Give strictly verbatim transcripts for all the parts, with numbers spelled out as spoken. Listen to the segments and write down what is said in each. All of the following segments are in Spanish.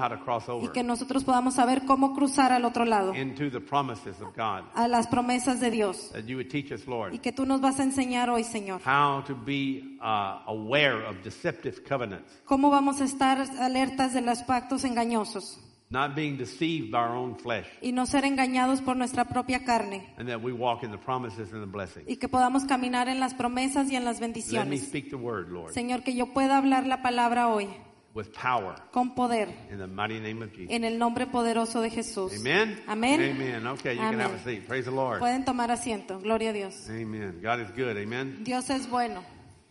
how to cross y over que nosotros podamos saber cómo cruzar al otro lado, into the promises of God. a las promesas de Dios. That you would teach us, Lord, Y que tú nos vas a enseñar hoy, Señor, how to be uh, aware of deceptive covenants, cómo vamos a estar alertas de los pactos engañosos not being deceived by our own flesh, y no ser engañados por nuestra propia carne, and that we walk in the promises and the blessings. y que podamos caminar en las promesas y en las Let me bendiciones. speak the word, Lord, Señor, que yo pueda hablar la palabra hoy with power con poder, in the mighty name of Jesus. en el nombre poderoso de Jesús. Amen? Amén. Amen. Okay, you can have a Amén. seat. Praise the Lord. Pueden tomar asiento. Gloria a Dios. Amen. God is good. Amen. Dios es bueno.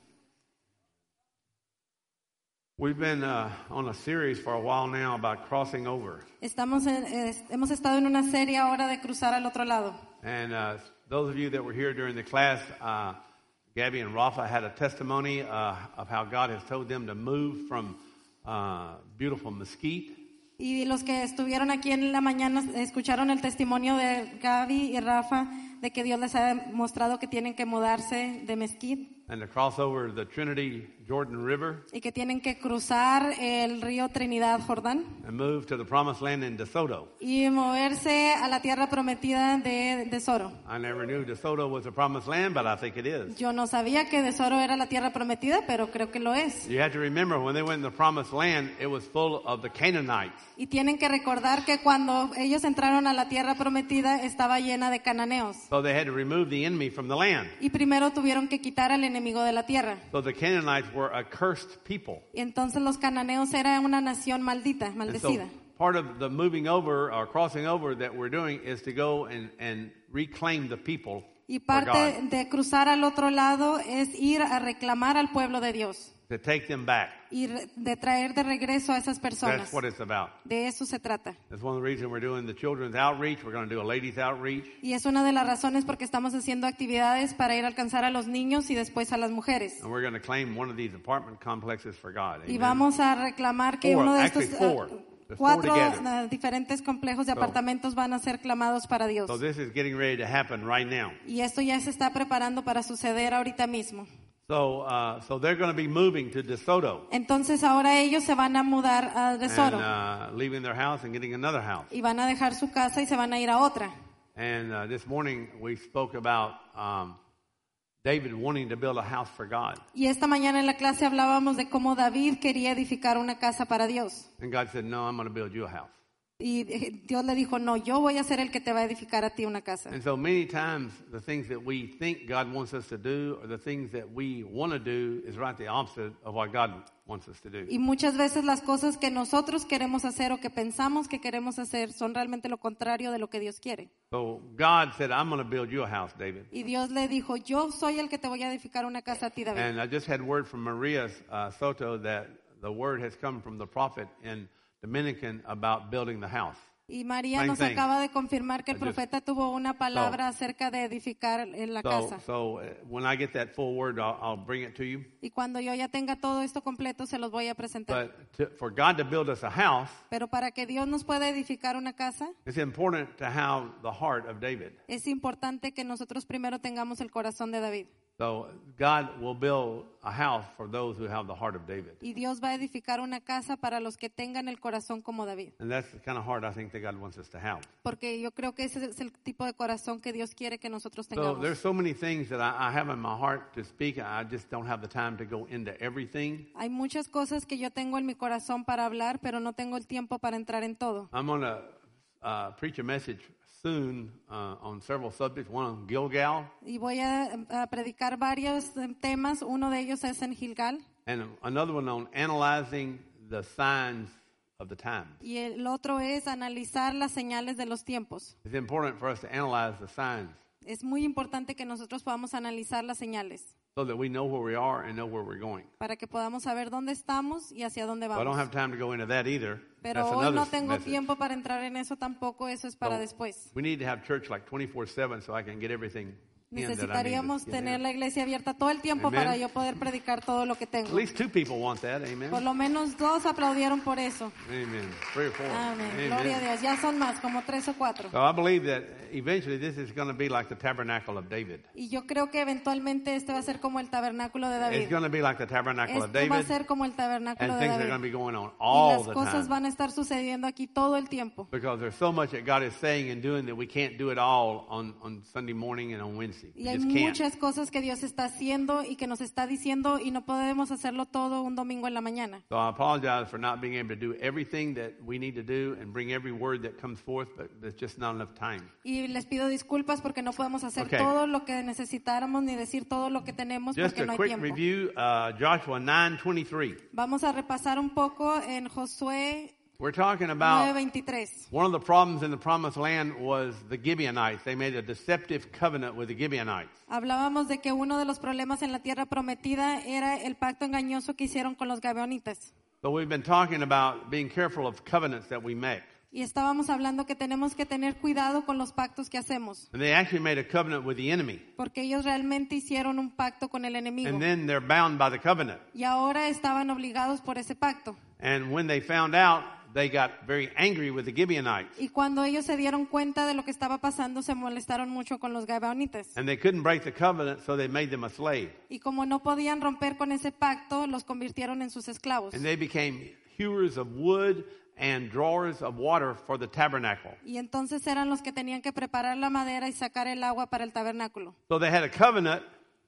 We've been uh, on a series for a while now about crossing over. Estamos en- eh, hemos estado en una serie ahora de cruzar al otro lado. And uh, those of you that were here during the class, uh, Gabby and Rafa had a testimony uh, of how God has told them to move from uh, beautiful Mesquite Y los que estuvieron aquí en la mañana escucharon el testimonio de Gaby y Rafa de que Dios les ha mostrado que tienen que mudarse de Mesquite and to cross over the Trinity Jordan River y que tienen que cruzar el río Trinidad Jordán and move to the promised land in DeSoto. y moverse a la tierra prometida de, de Soro. I never knew DeSoto was a promised land, but I think it is. Yo no sabía que de Soro era la tierra prometida, pero creo que lo es. You have to remember when they went in the promised land, it was full of the Canaanites. Y tienen que recordar que cuando ellos entraron a la tierra prometida estaba llena de cananeos. So they had to remove the enemy from the land. Y primero tuvieron que quitar al enemigo de la tierra. So the Canaanites were a cursed people. Y entonces los cananeos eran una nación maldita, And so maldecida. part of the moving over or crossing over that we're doing is to go and, and reclaim the people Y for parte God, de cruzar al otro lado es ir a reclamar al pueblo de Dios to take them back. y re- de traer de regreso a esas personas. That's what it's about. De eso se trata. That's one of the reasons we're doing the children's outreach. We're going to do a ladies outreach. Y es una de las razones porque estamos haciendo actividades para ir a alcanzar a los niños y después a las mujeres. And we're going to claim one of these apartment complexes for God. Y Amen. vamos a reclamar que Four, uno de actually estos four. ah, There's four cuatro together. ah, diferentes complejos de So- apartamentos van a ser clamados para Dios. So this is getting ready to happen right now. Y esto ya se está preparando para suceder ahorita mismo. So, uh, so they're going to be moving to DeSoto Entonces ahora ellos se van a mudar a De and Soro uh, leaving their house and getting another house. y van a dejar su casa y se van a ir a otra. And uh, this morning we spoke about um, David wanting to build a house for God. Y esta mañana en la clase hablábamos de cómo David quería edificar una casa para Dios. And God said, no, I'm going to build you a house. Y eh, Dios le dijo, no, yo voy a ser el que te va a edificar a ti una casa. And so many times the things that we think God wants us to do or the things that we want to do is right the opposite of what God wants us to do. Y muchas veces las cosas que nosotros queremos hacer o que pensamos que queremos hacer son realmente lo contrario de lo que Dios quiere. So God said, I'm going to build you a house, David. Y Dios le dijo, yo soy el que te voy a edificar una casa a ti, David. And I just had word from Maria uh, Soto that the word has come from the prophet in Dominican about building the house. Y María Same nos thing. acaba de confirmar que el I just- profeta tuvo una palabra acerca de edificar en la So, casa. so uh, when I get that full word, I'll, I'll bring it to you. Y cuando yo ya tenga todo esto completo, se los voy a presentar. But to, for God to build us a house, Pero para que Dios nos pueda edificar una casa, it's important to have the heart of David. es importante que nosotros primero tengamos el corazón de David. So God will build a house for those who have the heart of David. Y Dios va a edificar una casa para los que tengan el corazón como David. And that's the kind of heart I think that God wants us to have. Porque yo creo que ese es el tipo de corazón que Dios quiere que nosotros So tengamos. there's so many things that I, I have in my heart to speak. I just don't have the time to go into everything. Hay muchas cosas que yo tengo en mi corazón para hablar, pero no tengo el tiempo para entrar en todo. I'm going to uh, preach a message soon uh, on several subjects. One on Gilgal Y voy a, a predicar varios eh, temas. Uno de ellos es en Gilgal and another one on analyzing the signs of the times. y el otro es analizar las señales de los tiempos. It's important for us to analyze the signs Es muy importante que nosotros podamos analizar las señales so that we know where we are and know where we're going. para que podamos saber dónde estamos y hacia dónde But I don't vamos. have time to go into that either. Pero That's hoy another no tengo message. tiempo para entrar en eso tampoco, eso es para So después. we need to have church like twenty-four seven so I can get everything Necesitaríamos tener la iglesia abierta todo el tiempo Amen. para yo poder predicar todo lo que At tengo. least two people want that. Amen. Por lo menos dos aplaudieron por eso. Amen. Three or four. Amén. Amen. Gloria a Dios. Ya son más, como tres o cuatro. So I believe that eventually this is going to be like the tabernacle of David. Y yo creo que eventualmente este va a ser como el tabernáculo de David. It's going to be like the tabernacle of Esto va a David, ser como el tabernáculo and de things are David. going to be going on Y all las the cosas time. van a estar sucediendo aquí todo el tiempo. Because there's so much that God is saying and doing that we can't do it all on, on Sunday morning and on Wednesday. Y We hay just can't. muchas cosas que Dios está haciendo y que nos está diciendo y no podemos hacerlo todo un domingo en la mañana. So I apologize for not being able to do everything that we need to do and bring every word that comes forth, but there's just not enough time. Y les pido disculpas porque no podemos hacer Okay. todo lo que necesitáramos ni decir todo lo que tenemos Just porque a no hay quick tiempo. review, uh, Joshua nine twenty-three. Vamos a repasar un poco en Josué We're talking nueve about veintitrés. one of the problems in the promised land was the Gibeonites. They made a deceptive covenant with the Gibeonites. Hablábamos de que uno de los problemas en la tierra prometida era el pacto engañoso que hicieron con los gabaonitas. So we've been talking about being careful of covenants that we make. Y estábamos hablando que tenemos que tener cuidado con los pactos que hacemos, And they actually made a covenant with the enemy. porque ellos realmente hicieron un pacto con el enemigo. And then they're bound by the covenant. Y ahora estaban obligados por ese pacto. And when they found out, they got very angry with the Gibeonites. Y cuando ellos se dieron cuenta de lo que estaba pasando, se molestaron mucho con los gabaonitas. And they couldn't break the covenant, so they made them a slave. Y como no podían romper con ese pacto, los convirtieron en sus esclavos. And they became hewers of wood and drawers of water for the tabernacle. Y entonces eran los que tenían que preparar la madera y sacar el agua para el tabernáculo. So they had a covenant,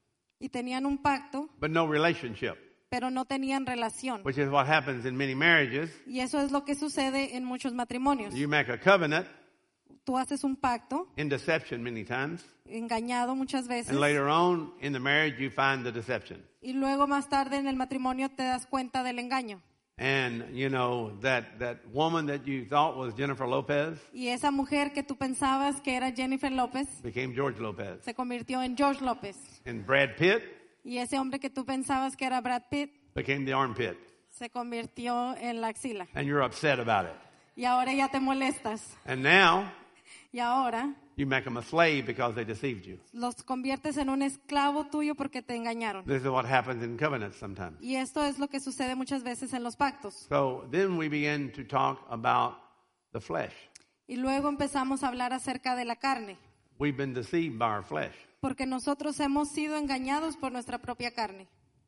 Y tenían un pacto, but no relationship, pero no tenían relación. which is what happens in many marriages. Y eso es lo que sucede en muchos matrimonios. You make a covenant Tú haces un pacto, in deception many times, engañado muchas veces, and later on in the marriage you find the deception. y luego más tarde en el matrimonio te das cuenta del engaño. And you know that that woman that you thought was Jennifer Lopez Y esa mujer que tú pensabas que era Jennifer López became George Lopez. se convirtió en George López. And Brad Pitt Y ese hombre que tú pensabas que era Brad Pitt became the armpit. se convirtió en la axila. And you're upset about it. Y ahora ya te molestas. And now Y ahora you make them a slave because they deceived you. los conviertes en un esclavo tuyo porque te engañaron. This is what happens in covenants sometimes. Y esto es lo que sucede muchas veces en los pactos. So then we begin to talk about the flesh. Y luego empezamos a hablar acerca de la carne. We've been deceived by our flesh. Porque nosotros hemos sido engañados por nuestra propia carne.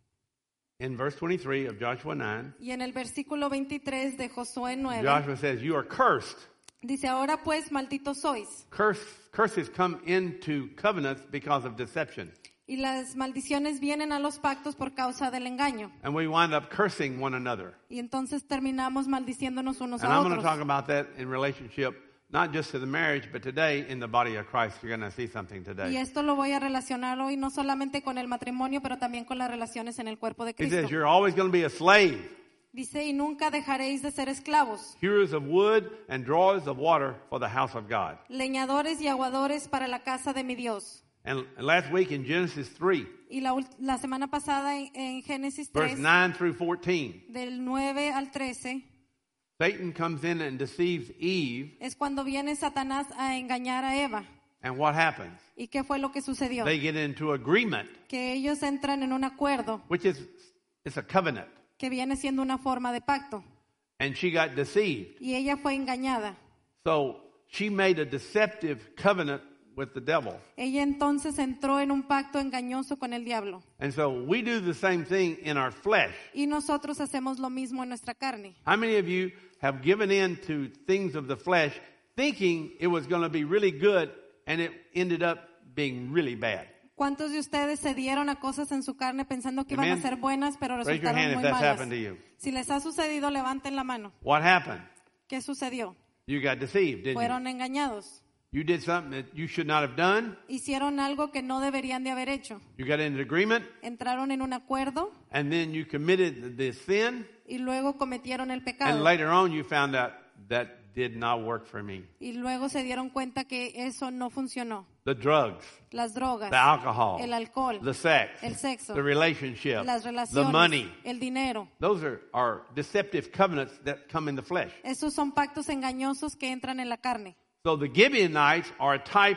In verse twenty-three of Joshua nine, Y en el versículo veintitrés de Josué nueve, Joshua says, you are cursed. dice, ahora pues malditos sois. Curse, curses come into covenants because of deception. Y las maldiciones vienen a los pactos por causa del engaño. And we wind up cursing one another. Y entonces terminamos maldiciéndonos unos And a I'm going to otros. talk about that in relationship, not just to the marriage, but today in the body of Christ. You're going to see something Y today. esto lo voy a relacionar hoy no solamente con el matrimonio, pero también con las relaciones en el cuerpo de He says, Cristo. you're always going to be a slave. Dice, y nunca dejaréis de ser esclavos, Hewers of wood and drawers of water for the house of God. leñadores y aguadores para la casa de mi Dios. And last week in Genesis three, Y la, ult- la semana pasada en, en Génesis verse tres, nine through fourteen, del nueve al trece, Satan comes in and deceives Eve. es cuando viene Satanás a engañar a Eva. And what happens? ¿Y qué fue lo que sucedió? They get into agreement, Que ellos entran en un acuerdo which is it's a covenant. que viene siendo una forma de pacto. And she got deceived. Y ella fue engañada. So she made a deceptive covenant with the devil. Ella entonces entró en un pacto engañoso con el diablo. And so we do the same thing in our flesh. Y nosotros hacemos lo mismo en nuestra carne. How many of you have given in to things of the flesh thinking it was going to be really good and it ended up being really bad? ¿Cuántos de ustedes se dieron a cosas en su carne pensando que iban Amen. a ser buenas, pero Raise your resultaron hand if muy that's malas? happened to you. Si les ha sucedido, levanten la mano. What happened? ¿Qué sucedió? You got deceived, didn't you? Fueron engañados. You did something that you should not have done. Hicieron algo que no deberían de haber hecho. You got into agreement, Entraron en un acuerdo and then you committed the sin, y luego cometieron el and pecado. later on you found out that did not work for me. Y luego se dieron cuenta que eso no funcionó. The drugs, Las drogas, the alcohol, el alcohol, the sex, el sexo, the relationship, las the relaciones, money. el dinero. Those are, are deceptive covenants that come in the flesh. Esos son pactos engañosos que entran en la carne. So the Gibeonites are a type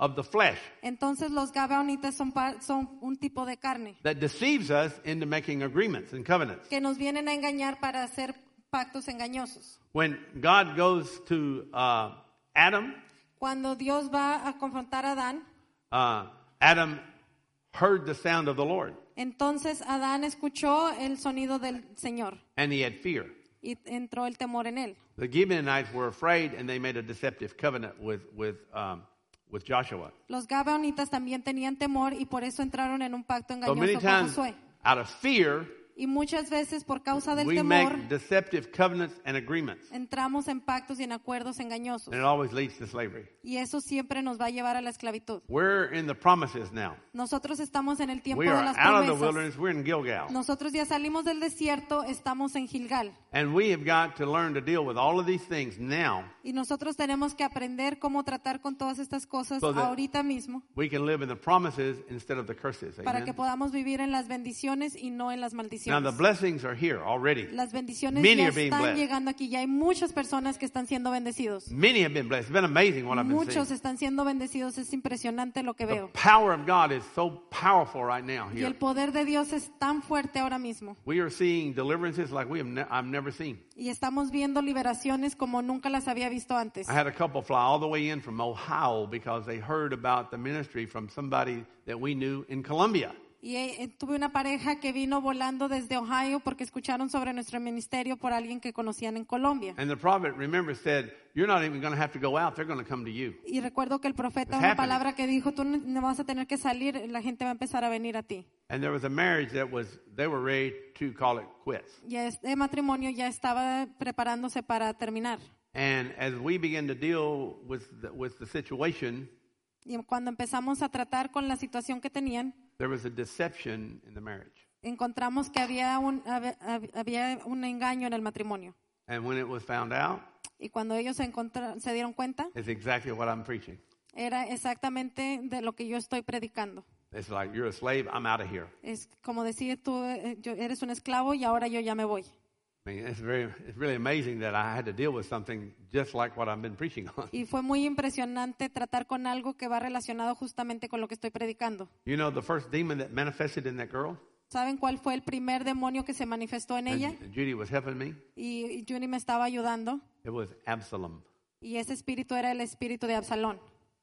of the flesh Entonces los gabaonitas son, pa- son un tipo de carne that deceives us into making agreements and covenants. que nos vienen a engañar para hacer pactos engañosos. When God goes to uh, Adam, Cuando Dios va a confrontar a Adán, uh, Adam heard the sound of the Lord, entonces Adán escuchó el sonido del Señor and he had fear. y entró el temor en él. The Gibeonites were afraid, and they made a deceptive covenant with with um, with Joshua. Los gabaonitas también tenían temor y por eso entraron en un pacto So many engañoso con times, Josué. out of fear, Y muchas veces por causa del we temor make deceptive covenants and agreements, entramos en pactos y en acuerdos engañosos. and it always leads to slavery. Y eso siempre nos va a llevar a la esclavitud. We're in the promises now. Nosotros estamos en el tiempo We de are las out of the promesas. wilderness. We're in Gilgal. Nosotros ya salimos del desierto, estamos en Gilgal. And we have got to learn to deal with all of these things now. Y nosotros tenemos que aprender cómo tratar con todas estas cosas So that ahorita mismo we can live in the promises instead of the curses. para que Amen. podamos vivir en las bendiciones y no en las Now the maldiciones. blessings are here already. Las bendiciones Many ya are being están blessed. llegando aquí. Ya hay muchas personas que están siendo bendecidos. Many have been blessed. It's been amazing what I've been Muchos seeing. están siendo bendecidos. Es impresionante lo que The veo. power of God is so powerful right now Y here. el poder de Dios es tan fuerte ahora mismo. We are seeing deliverances like we have ne- I've never seen. Y estamos viendo liberaciones como nunca las había visto antes. I had a couple fly all the way in from Ohio because they heard about the ministry from somebody that we knew in Colombia. Y eh, tuve una pareja que vino volando desde Ohio porque escucharon sobre nuestro ministerio por alguien que conocían en Colombia. And the prophet, remember, said, you're not even going to have to go out. They're going to come to you. Y recuerdo que el profeta, It's una happening. palabra que dijo, tú no no vas a tener que salir, la gente va a empezar a venir a ti. And there was a marriage that was, they were ready to call it quits. Y este matrimonio ya estaba preparándose para terminar. And as we began to deal with the, with the situation, Y cuando empezamos a tratar con la situación que tenían, there was a deception in the marriage. encontramos que había un, había, había un engaño en el matrimonio. And when it was found out, Y cuando ellos se, encontra- se dieron cuenta, it's exactly what I'm preaching. era exactamente de lo que yo estoy predicando. It's like, you're a slave, I'm out of here. Es como decir, tú eh, yo- eres un esclavo y ahora yo ya me voy. I mean, it's very, it's really amazing that I had to deal with something just like what I've been preaching on. Y fue muy impresionante tratar con algo que va relacionado justamente con lo que estoy predicando. You know the first demon that manifested in that girl? ¿Saben cuál fue el primer demonio que se manifestó en ella? And Judy was helping me. Y, y Junie me estaba ayudando. It was Absalom, Y ese espíritu era el espíritu de Absalón.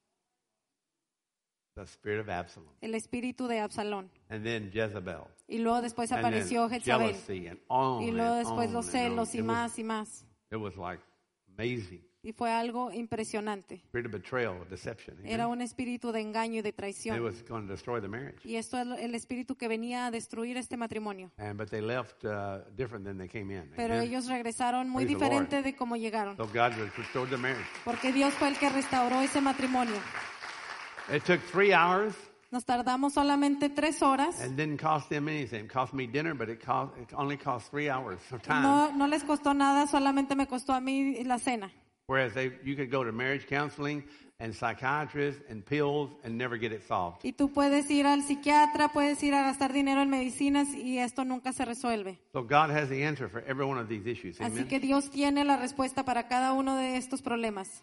the spirit of Absalom. El espíritu de Absalón. And then Jezebel. Y luego después And then apareció Jezabel. jealousy and on Y luego and después on los and on. celos y It was- más y más. It was like amazing. Y fue algo impresionante. Spirit of betrayal, deception. Amen? Era un espíritu de engaño y de It traición. was going to destroy the marriage. Y esto es el espíritu que venía a destruir este matrimonio. And but they left uh, different than they came in. Pero Amen? ellos regresaron muy Praise the diferente Lord. de cómo llegaron. So God restored the marriage. Porque Dios fue el que restauró ese matrimonio. It took three hours Nos tardamos solamente tres horas. and didn't cost them anything. It cost me dinner, but it cost it only cost three hours of time. No, no les costó nada, solamente me costó a mí la cena. Whereas they, you could go to marriage counseling and psychiatrists and pills and never get it solved. Y tú puedes ir al psiquiatra, puedes ir a gastar dinero en medicinas y esto nunca se resuelve. So God has the answer for every one of these issues. Así Amen? que Dios tiene la respuesta para cada uno de estos problemas.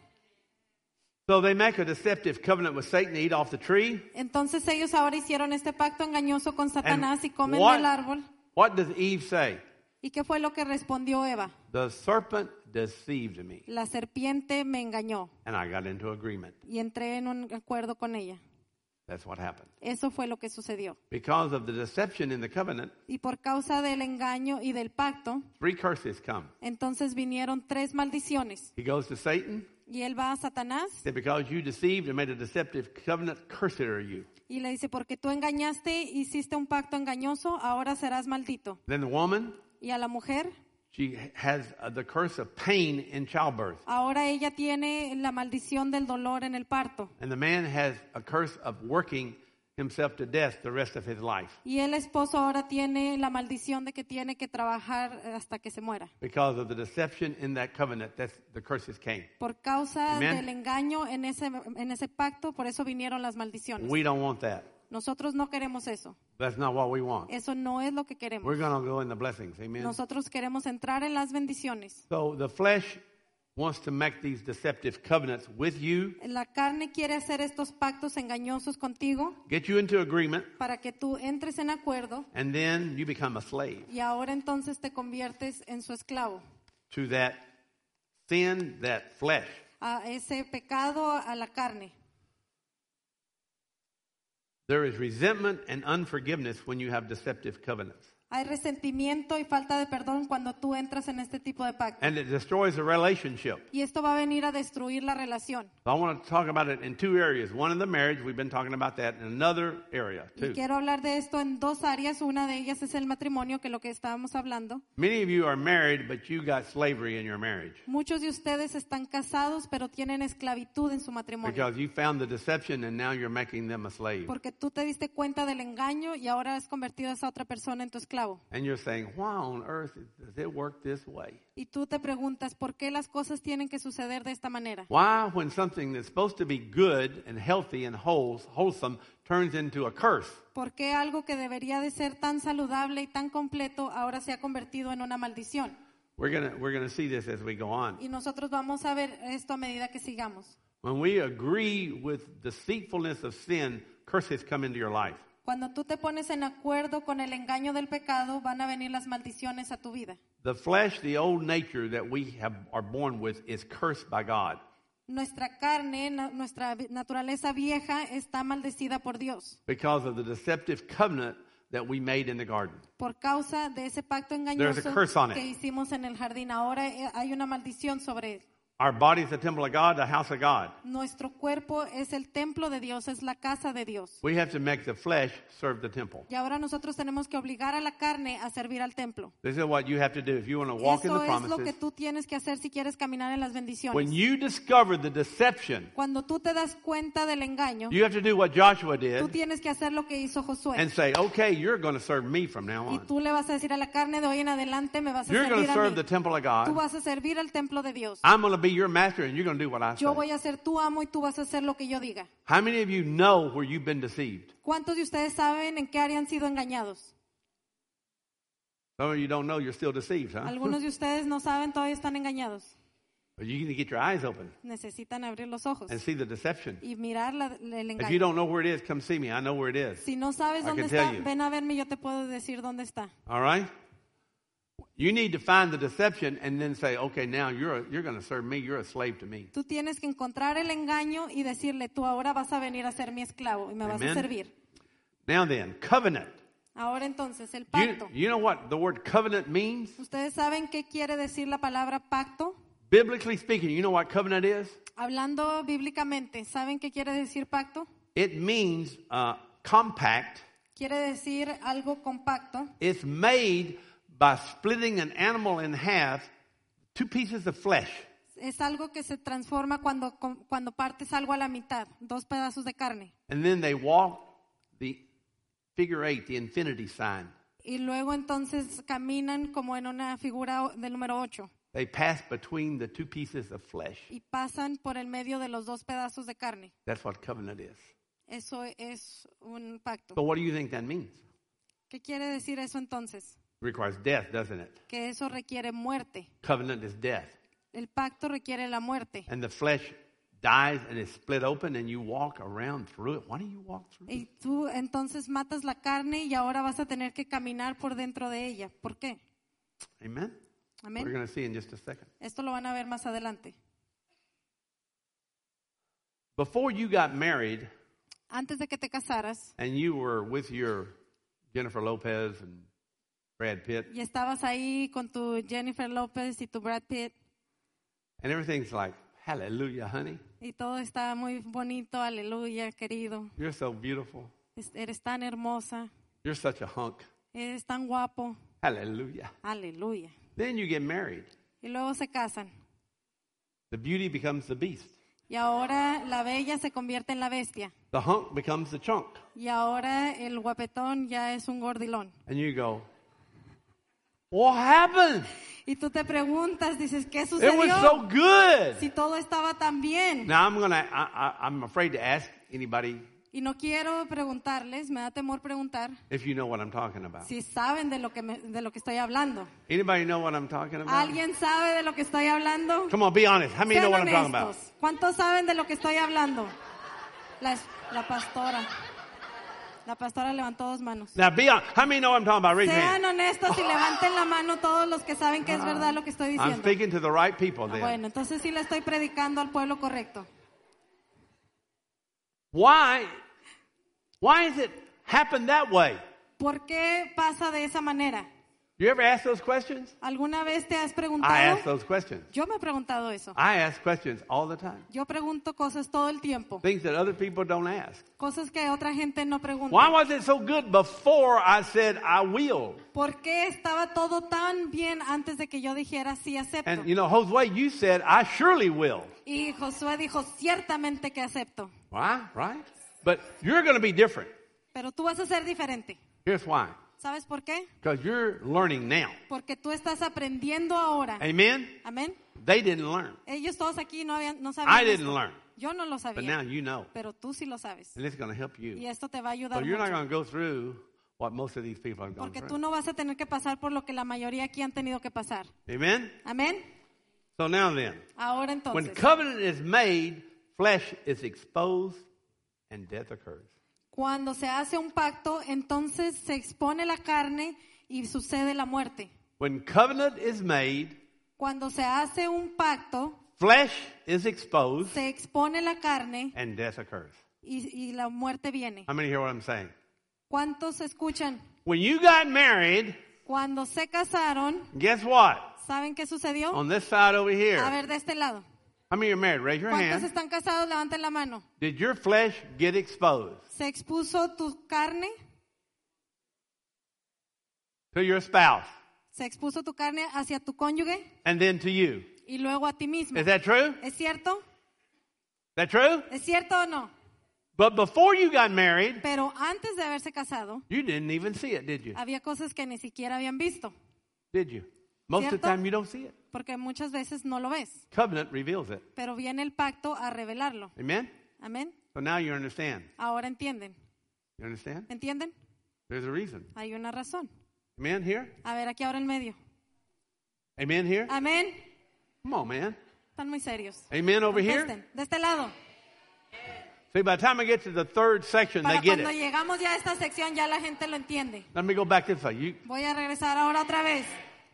So they make a deceptive covenant with Satan to eat off the tree. Entonces ellos ahora hicieron este pacto engañoso con Satanás y comen what, del árbol. what does Eve say? ¿Y qué fue lo que respondió Eva? The serpent deceived me, La serpiente me engañó and I got into agreement. y entré en un acuerdo con ella. That's what happened. Eso fue lo que sucedió. Because of the deception in the covenant, Y por causa del engaño y del pacto, three curses come. entonces vinieron tres maldiciones. He goes to Satan, Y él va a Satanás said, because you deceived and made a deceptive covenant, cursed are you. y le dice, porque tú engañaste, hiciste un pacto engañoso, ahora serás maldito. Then the woman, Y a la mujer, she has uh, the curse of pain in childbirth. ahora ella tiene la maldición del dolor en el parto. And the man has a curse of working himself to death the rest of his life Y el esposo ahora tiene la maldición de que tiene que trabajar hasta que se muera. because of the deception in that covenant. That's the curses came. Por causa Amen. del engaño en ese, en ese pacto, por eso vinieron las maldiciones. We don't want that. Nosotros no queremos eso. That's not what we want. Eso no es lo que queremos. We're going to go in the blessings. Amen. Nosotros queremos entrar en las bendiciones. So the flesh wants to make these deceptive covenants with you, La carne quiere hacer estos pactos engañosos contigo get you into agreement, para que tú entres en acuerdo and then you become a slave y ahora entonces te conviertes en su esclavo, to that sin, that flesh. a ese pecado, a la carne. There is resentment and unforgiveness when you have deceptive covenants. Hay resentimiento y falta de perdón cuando tú entras en este tipo de pacto. And it destroys a relationship. Y esto va a venir a destruir la relación. So I want to talk about it in two areas. One in the marriage, we've been talking about that, and another area Y too. quiero hablar de esto en dos áreas. Una de ellas es el matrimonio, que es lo que estábamos hablando. Many of you are married, but you got slavery in your marriage Muchos de ustedes están casados, pero tienen esclavitud en su matrimonio. because you found the deception and now you're making them a slave. Porque tú te diste cuenta del engaño y ahora has convertido a esa otra persona en tu esclavo. And you're saying, why on earth does it work this way? Y tú te preguntas, ¿por qué las cosas tienen que suceder de esta manera? Why, when something that's supposed to be good and healthy and whole, wholesome turns into a curse? ¿Por qué algo que debería de ser tan saludable y tan completo ahora se ha convertido en una maldición? We're gonna we're gonna see this as we go on. Y nosotros vamos a ver esto a medida que sigamos. When we agree with deceitfulness of sin, curses come into your life. Cuando tú te pones en acuerdo con el engaño del pecado, van a venir las maldiciones a tu vida. The flesh, the old nature that we have, are born with, is cursed by God. Nuestra carne, na- nuestra vi- naturaleza vieja está maldecida por Dios Because of the deceptive covenant that we made in the garden. por causa de ese pacto There's engañoso a curse on it. que hicimos en el jardín. Ahora eh, hay una maldición sobre él. Our body is the temple of God, the house of God. Nuestro cuerpo es el templo de Dios, es la casa de Dios. We have to make the flesh serve the temple. Y ahora nosotros tenemos que obligar a la carne a servir al templo. This is what you have to do if you want to walk in Eso the es lo que promises. tú tienes que hacer si quieres caminar en las bendiciones. When you discover the deception, Cuando tú te das cuenta del engaño, you have to do what Joshua tú did tienes que hacer lo que hizo Josué. and say, okay, you're going to serve me from now Y on. tú le vas a decir a la carne, de hoy en adelante me vas a You're going servir to a serve mí. the temple of Tú God. vas a servir al templo de Dios. I'm going to be your master and you're going to do what I Yo say. voy a ser tu amo y tú vas a hacer lo que yo diga. How many of you know where you've been deceived? ¿Cuántos de ustedes saben en qué área han sido engañados? Some of you don't know you're still deceived, huh? Algunos de ustedes no saben, todavía están engañados. But you need to get your eyes open Necesitan abrir los ojos and see the deception. y mirar la- el If you engaño. don't know where it is, come see me. I know where it is. Si no sabes I dónde can tell está, you. ven a verme y yo te puedo decir dónde está. All right? You need to find the deception and then say, okay, now you're, a, you're going to serve me. You're a slave to me. Tú tienes que encontrar el engaño y decirle, tú ahora vas a venir a ser mi esclavo y me vas a Amen. servir. Now then, covenant. Ahora entonces, el You, pacto. you know what the word covenant means? ¿Ustedes saben qué quiere decir la palabra pacto? Biblically speaking, you know what covenant is? Hablando bíblicamente, ¿saben qué quiere decir pacto? It means uh, compact. Quiere decir algo compacto. It's made by splitting an animal in half, two pieces of flesh. Es algo que se transforma cuando, cuando partes algo a la mitad, dos pedazos de carne. And then they walk the figure eight, the infinity sign. Y luego entonces caminan como en una figura del número ocho. They pass between the two pieces of flesh. Y pasan por el medio de los dos pedazos de carne. That's what covenant is. Eso es un pacto. So what do you think that means? ¿Qué quiere decir eso entonces? It requires death, doesn't it? Que eso requiere muerte. Covenant is death. El pacto requiere la muerte. And the flesh dies and is split open and you walk around through it. Why do you walk through it? Y tú entonces matas la carne y ahora vas a tener que caminar por dentro de ella. ¿Por qué? Amen? We're Amén. going to see in just a second. Esto lo van a ver más adelante. Before you got married Antes de que te casaras and you were with your Jennifer Lopez and Brad Pitt, y estabas ahí con tu Jennifer López y tu Brad Pitt and everything's like, hallelujah, honey. y todo está muy bonito, aleluya, querido. You're so beautiful. Es- Eres tan hermosa, You're such a hunk. eres tan guapo, Hallelujah. aleluya. Then you get married. Y luego se casan. The beauty becomes the beast. Y ahora la bella se convierte en la bestia. The hunk becomes the chunk. Y ahora el guapetón ya es un gordilón. And you go, what happened? Y tú te preguntas, dices, ¿qué It sucedió? was so good. Si todo estaba tan bien. Now I'm gonna. I, I, I'm afraid to ask anybody Y no quiero preguntarles, me da temor preguntar if you know what I'm talking about. si saben de lo que me- de lo que estoy hablando. Anybody know what I'm talking about? ¿Alguien sabe de lo que estoy hablando? Come on, be honest. How many know Sean what I'm talking about? honestos. ¿Cuántos saben de lo que estoy hablando? La, es- la pastora. La pastora levantó dos manos. Now, be honest. How many know what I'm talking about? Raise your Sean hand. honestos y levanten la mano todos los que saben que es verdad lo que estoy I'm diciendo. speaking to the right people then. Bueno, entonces sí le estoy predicando al pueblo correcto. Why? Why does it happen that way? ¿Por qué pasa de esa manera? You ever ask those questions? ¿Alguna vez te has I preguntado? ask those questions. Yo me he preguntado eso. I ask questions all the time. Yo pregunto cosas todo el tiempo. Things that other people don't ask. Cosas que otra gente no pregunta. Why was it so good before I said I will? ¿Por qué estaba todo tan bien antes de que yo dijera sí acepto? And you know, Josue, you said I surely will. Y Josué dijo ciertamente que acepto. Why? Right? But you're going to be different. Pero tú vas a ser diferente. Here's why. ¿Sabes por qué? Because you're learning now. Porque tú estás aprendiendo ahora. Amen? Amén. They didn't learn. Ellos todos aquí no habían, no sabían I didn't esto. learn. Yo no lo But now sabía. you know. Pero tú sí lo sabes. And it's going to help Y you. esto te va a ayudar So you're not mucho. going to go through what most of these people have gone Porque tú through. no vas a tener que pasar por lo que la mayoría aquí han tenido que pasar. Amen? Amén. So now then, Ahora when entonces, covenant is made, flesh is exposed and death occurs. cuando se hace un pacto, entonces se expone la carne y sucede la muerte. When covenant is made, Cuando se hace un pacto, flesh is exposed se expone la carne and death occurs. y, y la muerte viene. How many hear what I'm saying? ¿Cuántos escuchan? When you got married, Cuando se casaron, guess what? ¿saben qué sucedió? On this side over A here. ver, de este lado. How many are married? Raise your ¿Cuántos hand. están casados? Levanten la mano. Did your flesh get exposed ¿Se expuso tu carne? to your spouse ¿Se expuso tu carne hacia tu cónyuge and then to you? y luego a ti mismo? Is that true? ¿Es cierto? That true? ¿Es cierto o no? But before you got married, Pero antes de haberse casado, you didn't even see it, did you? había cosas que ni siquiera habían visto, Did you? Most of the ¿Cierto? time you don't see it. porque muchas veces no lo ves. Covenant reveals it. Pero viene el pacto a revelarlo. Amen? Amén. So now you understand. Ahora entienden. You understand? ¿Entienden? There's a reason. Hay una razón. Amen here? A ver, aquí ahora en medio. Amen here? Amén. Come on, man. Están muy serios. Amen over here? Contesten. De este lado. See, by the time I get to the third section, they Para get cuando it. llegamos ya a esta sección, ya la gente lo entiende. Let me go back this way. You, Voy a regresar ahora otra vez.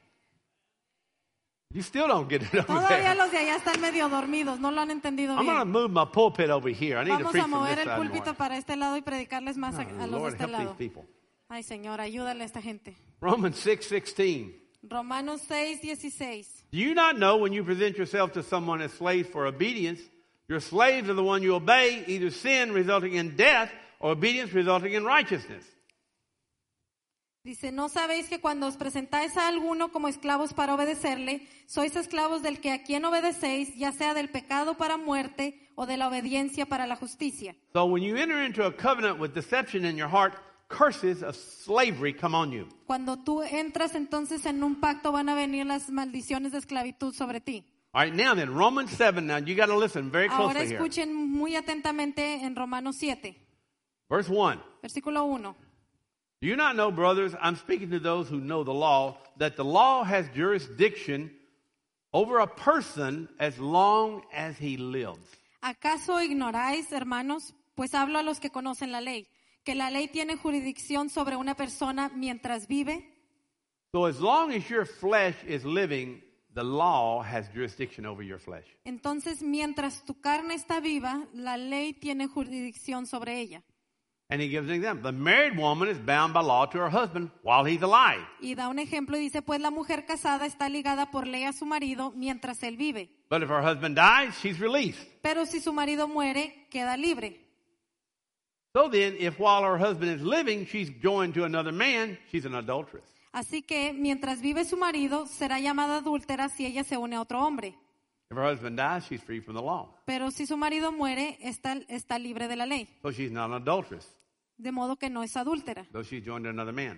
you still don't get it over Todavía there. los de allá están medio dormidos, no lo han entendido I'm going to bien. move my pulpit over here. I need to Vamos preach a from mover this el side púlpito more. para este lado y predicarles más a, a los de Lord, este help lado. these people. Ay, Señor, ayúdale a esta gente. Romans six sixteen. Romanos seis dieciséis. Do you not know when you present yourself to someone as slaves for obedience, your slaves are the one you obey, either sin resulting in death or obedience resulting in righteousness? Dice, ¿no sabéis que cuando os presentáis a alguno como esclavos para obedecerle, sois esclavos del que a quien obedecéis, ya sea del pecado para muerte o de la obediencia para la justicia? So when you enter into a covenant with deception in your heart, curses of slavery come on you. Cuando tú entras entonces en un pacto van a venir las maldiciones de esclavitud sobre ti. All right, now then, Romans seven, now you got to listen very Ahora closely here. escuchen muy atentamente en Romanos siete, Verse one. versículo uno. Do you not know, brothers, I'm speaking to those who know the law, that the law has jurisdiction over a person as long as he lives? ¿Acaso ignoráis, hermanos? Pues hablo a los que conocen la ley, que la ley tiene jurisdicción sobre una persona mientras vive. So as long as your flesh is living, the law has jurisdiction over your flesh. Entonces, mientras tu carne está viva, la ley tiene jurisdicción sobre ella. And he gives an example. The married woman is bound by law to her husband while he's alive. Y da un ejemplo y dice, pues la mujer casada está ligada por ley a su marido mientras él vive. But if her husband dies, she's released. Pero si su marido muere, queda libre. So then, if while her husband is living, she's joined to another man, she's an adulteress. Así que, mientras vive su marido, será llamada adúltera si ella se une a otro hombre. If her husband dies, she's free from the law. Pero si su marido muere, está, está libre de la ley. So she's not an adulteress, De modo que no es adúltera, though she's joined to another man.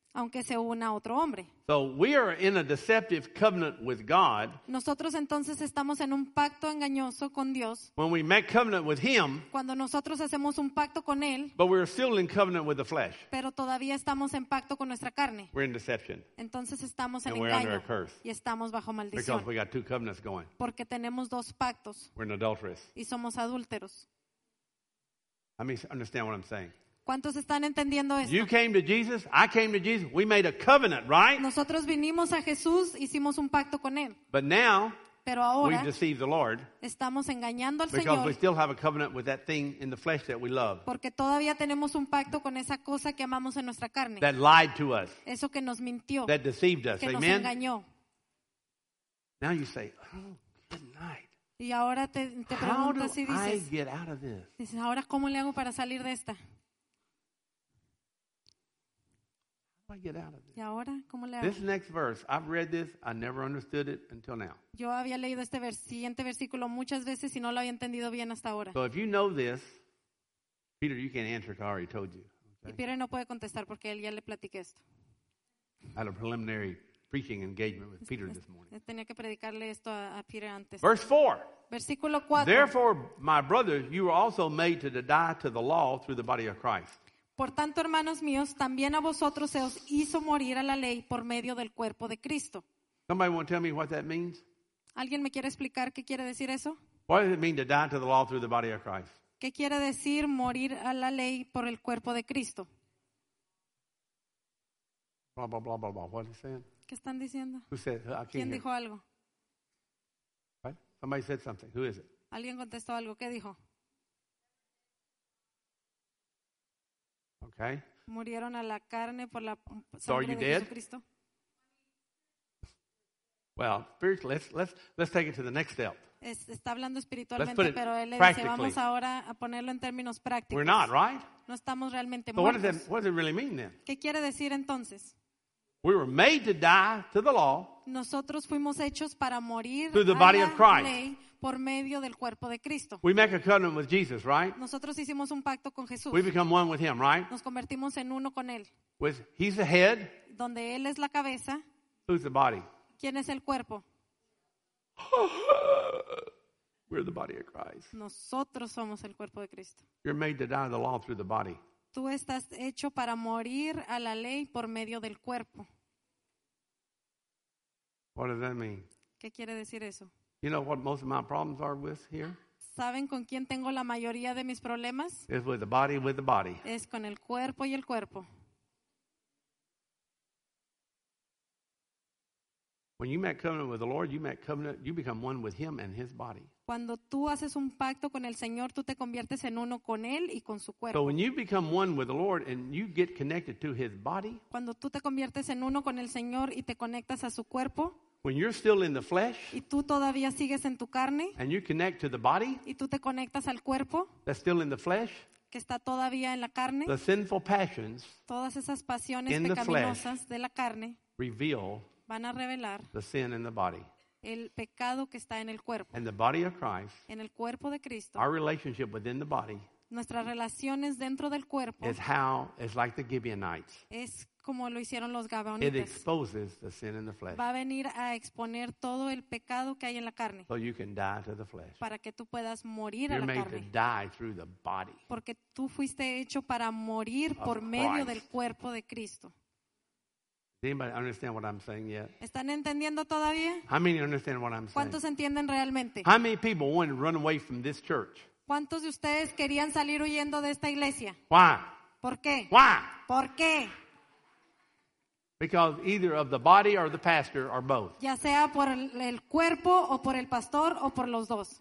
aunque se una a otro hombre. So we are in a deceptive covenant with God. Nosotros entonces estamos en un pacto engañoso con Dios When we make covenant with Him, cuando nosotros hacemos un pacto con Él, but we're still in covenant with the flesh. pero todavía estamos en pacto con nuestra carne. We're in deception Entonces estamos en And we're under engaño a curse. y estamos bajo maldición because we got two covenants going. porque tenemos dos pactos We're in adulterous. y somos adúlteros. I mean, understand what I'm saying. ¿Cuántos están entendiendo esto? You came to Jesus. I came to Jesus. We made a covenant, right? Nosotros vinimos a Jesús, hicimos un pacto con Él, But now pero we've ahora deceived the Lord estamos engañando al because we Señor still have a covenant with that thing in the flesh that we love porque todavía tenemos un pacto con esa cosa que amamos en nuestra carne, that lied to us, eso que nos mintió, that deceived us. que nos Amen? engañó. Now you say, oh, good night. Y ahora te, te How do preguntas y I dices, get out of this? dices, ahora ¿cómo le hago para salir de esta? How do I get out of this? ¿Y ahora cómo le hago? This next verse, I've read this. I never understood it until now. Yo había leído este vers- siguiente versículo muchas veces y no lo había entendido bien hasta ahora. So if you know this, Peter, you can't answer it. I already told you. Y Okay? Pierre no puede contestar porque él ya le platiqué esto. I had a preliminary preaching engagement with Peter this morning. Tenía que predicarle esto a, a Pierre antes. Verse four. Versículo cuatro. Therefore, my brothers, you were also made to die to the law through the body of Christ. Por tanto, hermanos míos, también a vosotros se os hizo morir a la ley por medio del cuerpo de Cristo. Somebody want to tell me what that means? ¿Alguien me quiere explicar qué quiere decir eso? What does it mean to die to the law through the body of Christ? ¿Qué quiere decir morir a la ley por el cuerpo de Cristo? Blah, blah, blah, blah, blah. What is he saying? ¿Qué están diciendo? Who said? I can't ¿Quién hear. dijo algo? What? Somebody said something. Who is it? ¿Alguien contestó algo? ¿Qué dijo? Okay. Murieron a la carne por la So are sangre you de dead? Jesucristo. Well, spiritually, let's, let's, let's take it to the next step. Es- está hablando Let's put espiritualmente, it pero él le dice, practically. vamos ahora a ponerlo en términos prácticos. We're not, right? No estamos realmente So what does, muertos. that, what does it really mean then? ¿Qué quiere decir entonces? We were made to die to the law Nosotros fuimos hechos para morir Through the a body la of Christ. ley por medio del cuerpo de Cristo. We make a covenant with Jesus, right? Nosotros hicimos un pacto con Jesús. We become one with Him, right? Nos convertimos en uno con Él. With He's the head. Donde Él es la cabeza, Who's the body? ¿quién es el cuerpo? We're the body of Christ. Nosotros somos el cuerpo de Cristo. You're made to die to the law through the body. Tú estás hecho para morir a la ley por medio del cuerpo. What does that mean? ¿Qué quiere decir eso? You know what most of my problems are with here? ¿Saben con quién tengo la mayoría de mis problemas? Is with the body, with the body. Es con el cuerpo y el cuerpo. When you make covenant with the Lord, you make covenant, you become one with Him and His body. Cuando tú haces un pacto con el Señor, tú te conviertes en uno con Él y con su So cuerpo. when you become one with the Lord and you get connected to His body, Cuando tú te conviertes en uno con el Señor y te conectas a su cuerpo, when you're still in the flesh y tú todavía sigues en tu carne, and you connect to the body y tú te conectas al cuerpo, that's still in the flesh, que está todavía en la carne, the sinful passions todas esas pasiones In the pecaminosas de la carne reveal van a revelar the sin in the body. el pecado que está en el cuerpo. And the body of Christ, En el cuerpo de Cristo, our relationship within the body nuestras relaciones dentro del cuerpo is how, it's like the Gibeonites. es como lo hicieron los It gabaonitas. exposes the sin in the flesh Va a venir a exponer todo el pecado que hay en la carne so you can die to the flesh. para que tú puedas morir a You're la made to carne. die through the body. Porque tú fuiste hecho para morir Of por medio Christ. del cuerpo de Cristo. Does anybody understand what I'm saying yet? ¿Están entendiendo todavía? How many understand what I'm saying? ¿Cuántos entienden realmente? How many people want to run away from this church? ¿Cuántos de ustedes querían salir huyendo de esta iglesia? Why? ¿Por qué? Why? ¿Por qué? Because either of the body or the pastor or both. Ya sea por el, el cuerpo o por el pastor o por los dos.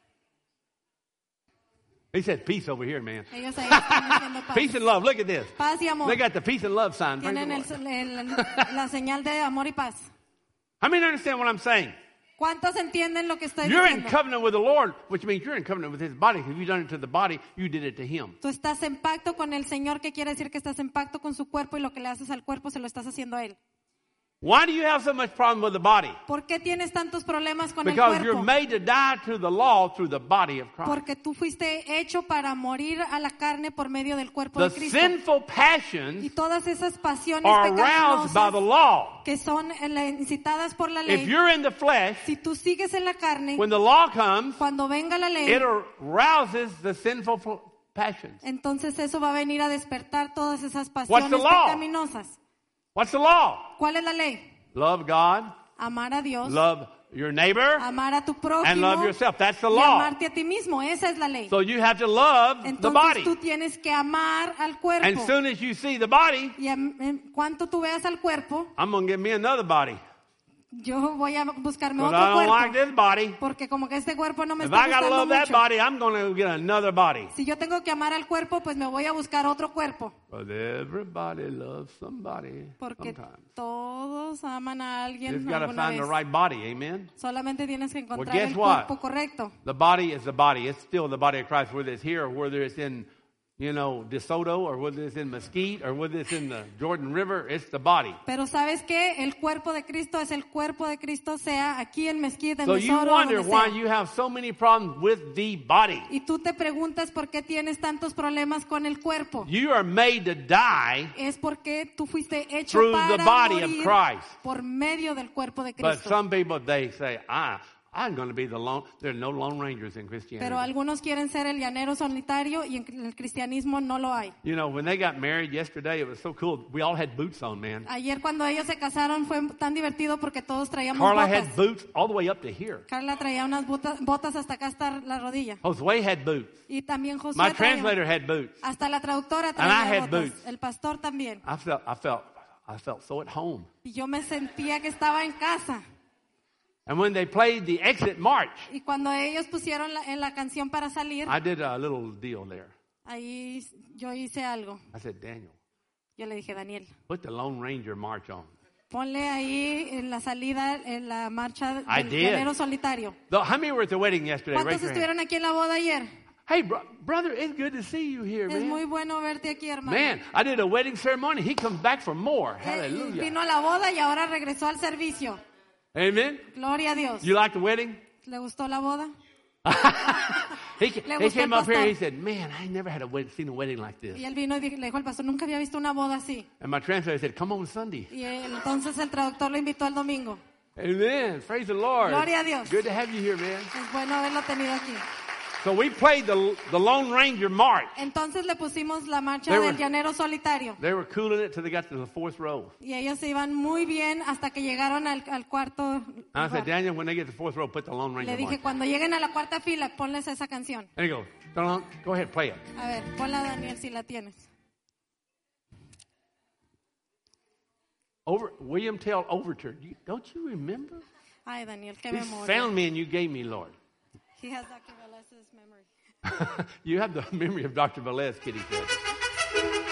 He said peace over here, man. Ellos ahí están haciendo paz. Peace and love. Look at this. Paz y amor. They got the peace and love sign. Praise Tienen the el- Lord. el- la señal de amor y paz. How many understand what I'm saying? ¿Cuántos entienden lo que estoy You're in diciendo? covenant with the Lord, which means you're in covenant with His body. If you've done it to the body, you did it to Him. Tú estás en pacto con el Señor, que quiere decir que estás en pacto con su cuerpo y lo que le haces al cuerpo se lo estás haciendo a Él. Why do you have so much problem with the body? ¿Por qué tienes tantos problemas con el Because you're cuerpo? made to die to the law through the body of Christ. Porque tú fuiste hecho para morir a la carne por medio del cuerpo The de Cristo. sinful Y passions todas esas pasiones are aroused by the pecaminosas law. que son eh, incitadas por la If ley, you're in the flesh, si tú sigues en la carne, when the law comes, cuando venga la ley, it arouses the sinful f- passions. entonces eso va a venir a despertar todas esas What's pasiones the law? pecaminosas. What's the law? ¿Cuál es la ley? Love God, Amar a Dios, love your neighbor, amar a tu and prójimo love yourself. That's the y law. amarte a ti mismo. Esa es la ley. So you have to love the Entonces body. tú tienes que amar al cuerpo. And soon as you see the body, Y en, en cuanto tú veas al cuerpo, I'm going to give me another body. yo voy a buscarme But otro I don't cuerpo. like this body. Porque como que este cuerpo no me If está I got to gustando love that mucho. body, I'm going to get another body. Si yo tengo que amar al cuerpo, pues me voy a buscar otro cuerpo. But everybody loves somebody Porque sometimes. todos aman a You alguien just got to alguna find the vez. right body. Amen. Solamente tienes que Well, encontrar guess el what? cuerpo correcto. The body is the body. It's still the body of Christ, whether it's here or whether it's in, you know, DeSoto or whether it's in Mesquite or whether it's in the Jordan River. It's the body. Pero ¿sabes qué? El cuerpo de Cristo es el cuerpo de Cristo, sea aquí en Mesquite, en So you Mesoro, wonder donde why sea. you have so many problems with the body. Y tú te preguntas por qué tienes tantos problemas con el cuerpo. You are made to die, Es porque tú fuiste hecho Through para the body of morir Christ. por medio del cuerpo de but Cristo. some people, they say, ah, I'm going to be the lone, there's no lone rangers in Christianity. Pero algunos quieren ser el llanero solitario y en el cristianismo no lo hay. You know, when they got married yesterday, it was so cool. We all had boots on, man. Ayer cuando ellos se casaron fue tan divertido porque todos traíamos Carla botas. had boots all the way up to here. Carla traía unas botas, botas hasta acá, hasta la rodilla. Josue had boots. Y también Josué My traía. translator had boots. Hasta la traductora And I traía had botas. boots. El pastor también. I felt, I felt, I felt so at home. Y yo me sentía que estaba en casa. And when they played the exit march, Y cuando ellos pusieron la, en la canción para salir, I did a little deal there. ahí yo hice algo. I said, Daniel, Yo le dije, Daniel, put the Lone Ranger march on. ponle ahí en la salida, en la marcha I del did. llanero solitario. The- How many were at the wedding yesterday? ¿Cuántos Raise your hand. estuvieron aquí en la boda ayer? Hey, bro- brother, it's good to see you here, Es muy man. bueno verte aquí, hermano. Man, I did a wedding ceremony. He comes back for more. Él Hallelujah. vino a la boda y ahora regresó al servicio. Amen. Gloria a Dios. You like the wedding? ¿Le gustó la boda? he, Le he gustó came el up here. pastor. He said, "Man, I never had a wedding, seen a wedding like this." Y él vino y di- le dijo al pastor, nunca había visto una boda así. And my translator said, "Come on Sunday." Y él- entonces el traductor lo invitó el domingo. Amen. Praise the Lord. Gloria a Dios. Good to have you here, man. Es bueno haberlo tenido aquí. So we played the the Lone Ranger march. Entonces le pusimos la marcha They del were- llanero solitario. They were cooling it till they got to the fourth row. Y ellos se iban muy bien hasta que llegaron al, al cuarto. And I said, lugar. Daniel, when they get to the fourth row, put the Lone Le Ranger dije, march. cuando lleguen a la cuarta fila, ponles esa canción. There you go. Don't- Go ahead, play it. A ver, ponla, Daniel, si la tienes. Over William Tell Overture. You- Don't you remember? Ay, Daniel, qué You memoria. found me and you gave me, Lord. He has doctor Velez's memory. You have the memory of Doctor Velez, Kitty said.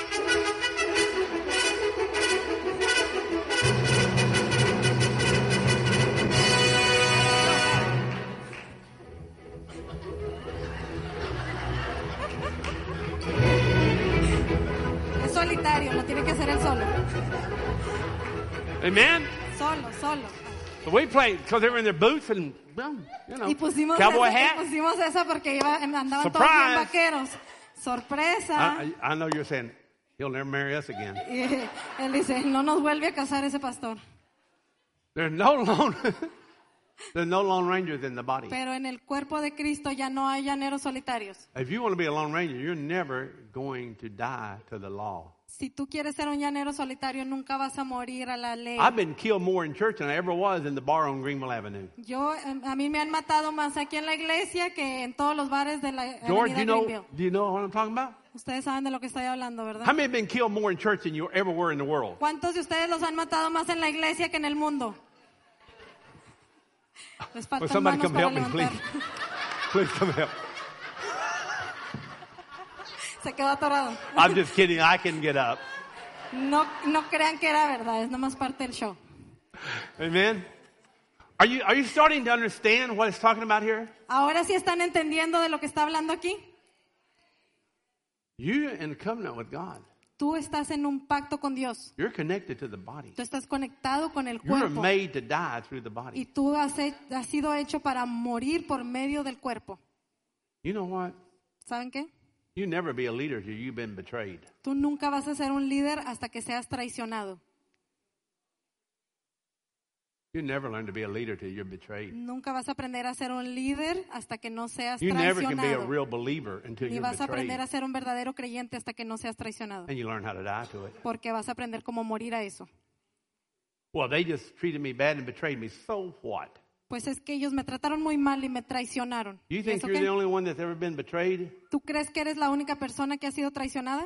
Es solitario, lo tiene que hacer él solo. Amen? Solo, solo. So we played because they were in their boots and, well, you know, Y pusimos, cowboy esa, y hat. pusimos esa porque iba, andaban todos Surprise. bien vaqueros. Sorpresa. I, I I know you're saying, he'll never marry us again. Y él dice, no nos vuelve a casar ese pastor. There's no lone, there's no lone rangers in the body. Pero en el cuerpo de Cristo ya no hay llaneros solitarios. If you want to be a lone ranger, you're never going to die to the law. Si tú quieres ser un llanero solitario, nunca vas a morir a la ley. I've been killed more in church than I ever was in the bar on Greenville Avenue. Yo, eh, a mí me han matado más aquí en la iglesia que en todos los bares de la George, avenida do you know, Greenville. do you know what I'm talking about? Ustedes saben de lo que estoy hablando, ¿verdad? How many have been killed more in church than you ever were in the world? ¿Cuántos de ustedes los han matado más en la iglesia que en el mundo? Les Will faltan somebody manos come para help me, please? levantar. Please come help. Se quedó atorado. I'm just kidding. I can get up. No, no crean que era verdad, es nomás parte del show. Amen. Are you are you starting to understand what it's talking about here? Ahora sí están entendiendo de lo que está hablando aquí. You in covenant with God. Tú estás en un pacto con Dios. You're connected to the body. Tú estás conectado con el You're cuerpo. made to die through the Y body. tú has, he- has sido hecho para morir por medio del cuerpo. You know what? ¿Saben qué? You never be a leader till you've been betrayed. Tú nunca vas a ser un líder hasta que seas traicionado. You never learn to be a leader till you're betrayed. Nunca vas a aprender a ser un líder hasta que no seas You never can be a traicionado. real believer until Ni you're vas a aprender betrayed. a ser un verdadero creyente hasta que no seas traicionado. And you learn how to die to it. Porque vas a aprender cómo morir a eso. Well, they just treated me bad and betrayed me. So what? Pues es que ellos me trataron muy mal y me traicionaron. You ¿Y think eso you're qué? the only one that's ever been betrayed? ¿Tú crees que eres la única persona que ha sido traicionada?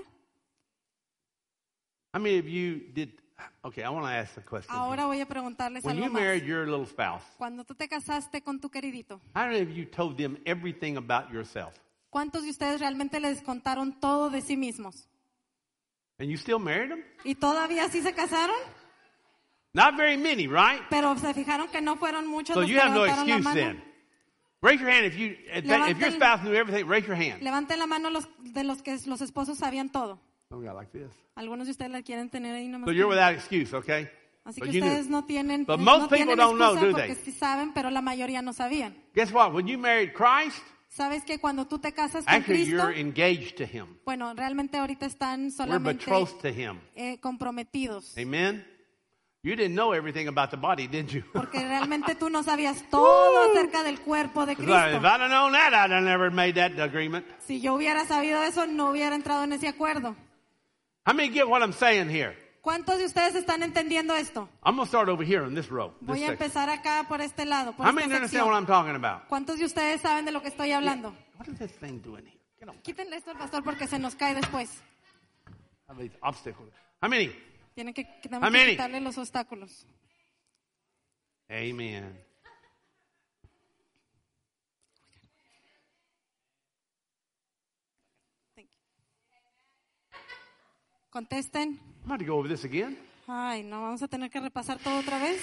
How many of you did? Okay, I want to ask a question. Ahora voy a preguntarles When algo you más. married your little spouse, Cuando tú te casaste con tu queridito, how many of you told them everything about yourself? ¿cuántos de ustedes realmente les contaron todo de sí mismos? And you still married them? ¿Y todavía sí se casaron? Not very many, right? Pero se fijaron que no fueron muchos So los you que have no levantaron la excuse mano. then. Raise your hand if you if, that, if your Levanten- spouse knew everything. Raise your hand. Levanten la mano los, de los que los esposos sabían todo. Oh, God, like this. Algunos de ustedes la quieren tener ahí nomás. So you're without excuse, okay? Así But que you ustedes knew. no tienen, But no most people tienen don't know, excusa do porque they? sí saben, pero la mayoría no sabían. Guess what? When you married Christ, ¿Sabes que cuando tú te casas con actually Cristo, you're engaged to Him. bueno, realmente ahorita están We're solamente betrothed to Him. eh, comprometidos? Amen? You didn't know everything about the body, did you? Porque realmente tú no sabías todo acerca del cuerpo de If I'd if Cristo. I'd have known that, I'd have never made that agreement. Si yo hubiera sabido eso, no hubiera entrado en ese acuerdo. How many get what I'm saying here? ¿Cuántos de ustedes están entendiendo esto? I'm going to start over here on this row. This Voy a section. empezar acá por este lado, por How esta many understand what sección. I'm talking about? ¿Cuántos de ustedes saben de lo que estoy hablando? What is this thing doing here? Get on. Quítenle esto al pastor porque se nos cae después. How many obstacles? How many? Tienen que, tenemos How que many? quitarle los obstáculos. Amen. Contesten. I'm about to go over this again. Ay, no, vamos a tener que repasar todo otra vez.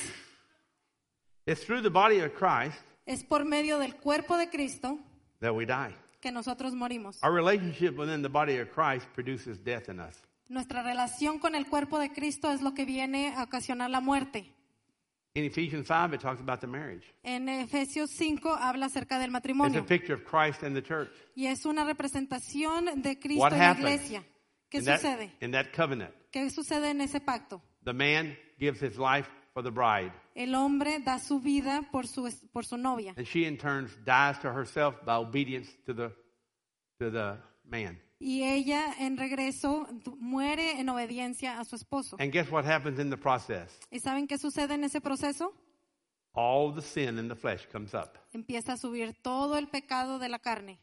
It's through the body of Christ Es por medio del cuerpo de Cristo that we die. que nosotros morimos. Our relationship within the body of Christ produces death in us. Nuestra relación con el cuerpo de Cristo es lo que viene a ocasionar la muerte. In Ephesians five, it talks about the marriage. En Efesios cinco habla acerca del It's a matrimonio picture of Christ and the church. y es una representación de Cristo What en la happens iglesia. ¿Qué in that, sucede? in that covenant? ¿Qué sucede en ese pacto? The man gives his life for the bride, El hombre da su vida por su, es- por su novia and she in turn dies to herself by obedience to the to the man. y ella en regreso du- muere en obediencia a su esposo. And guess what happens in the process? ¿Y saben qué sucede en ese proceso? All the sin in the flesh comes up, Empieza a subir todo el pecado de la carne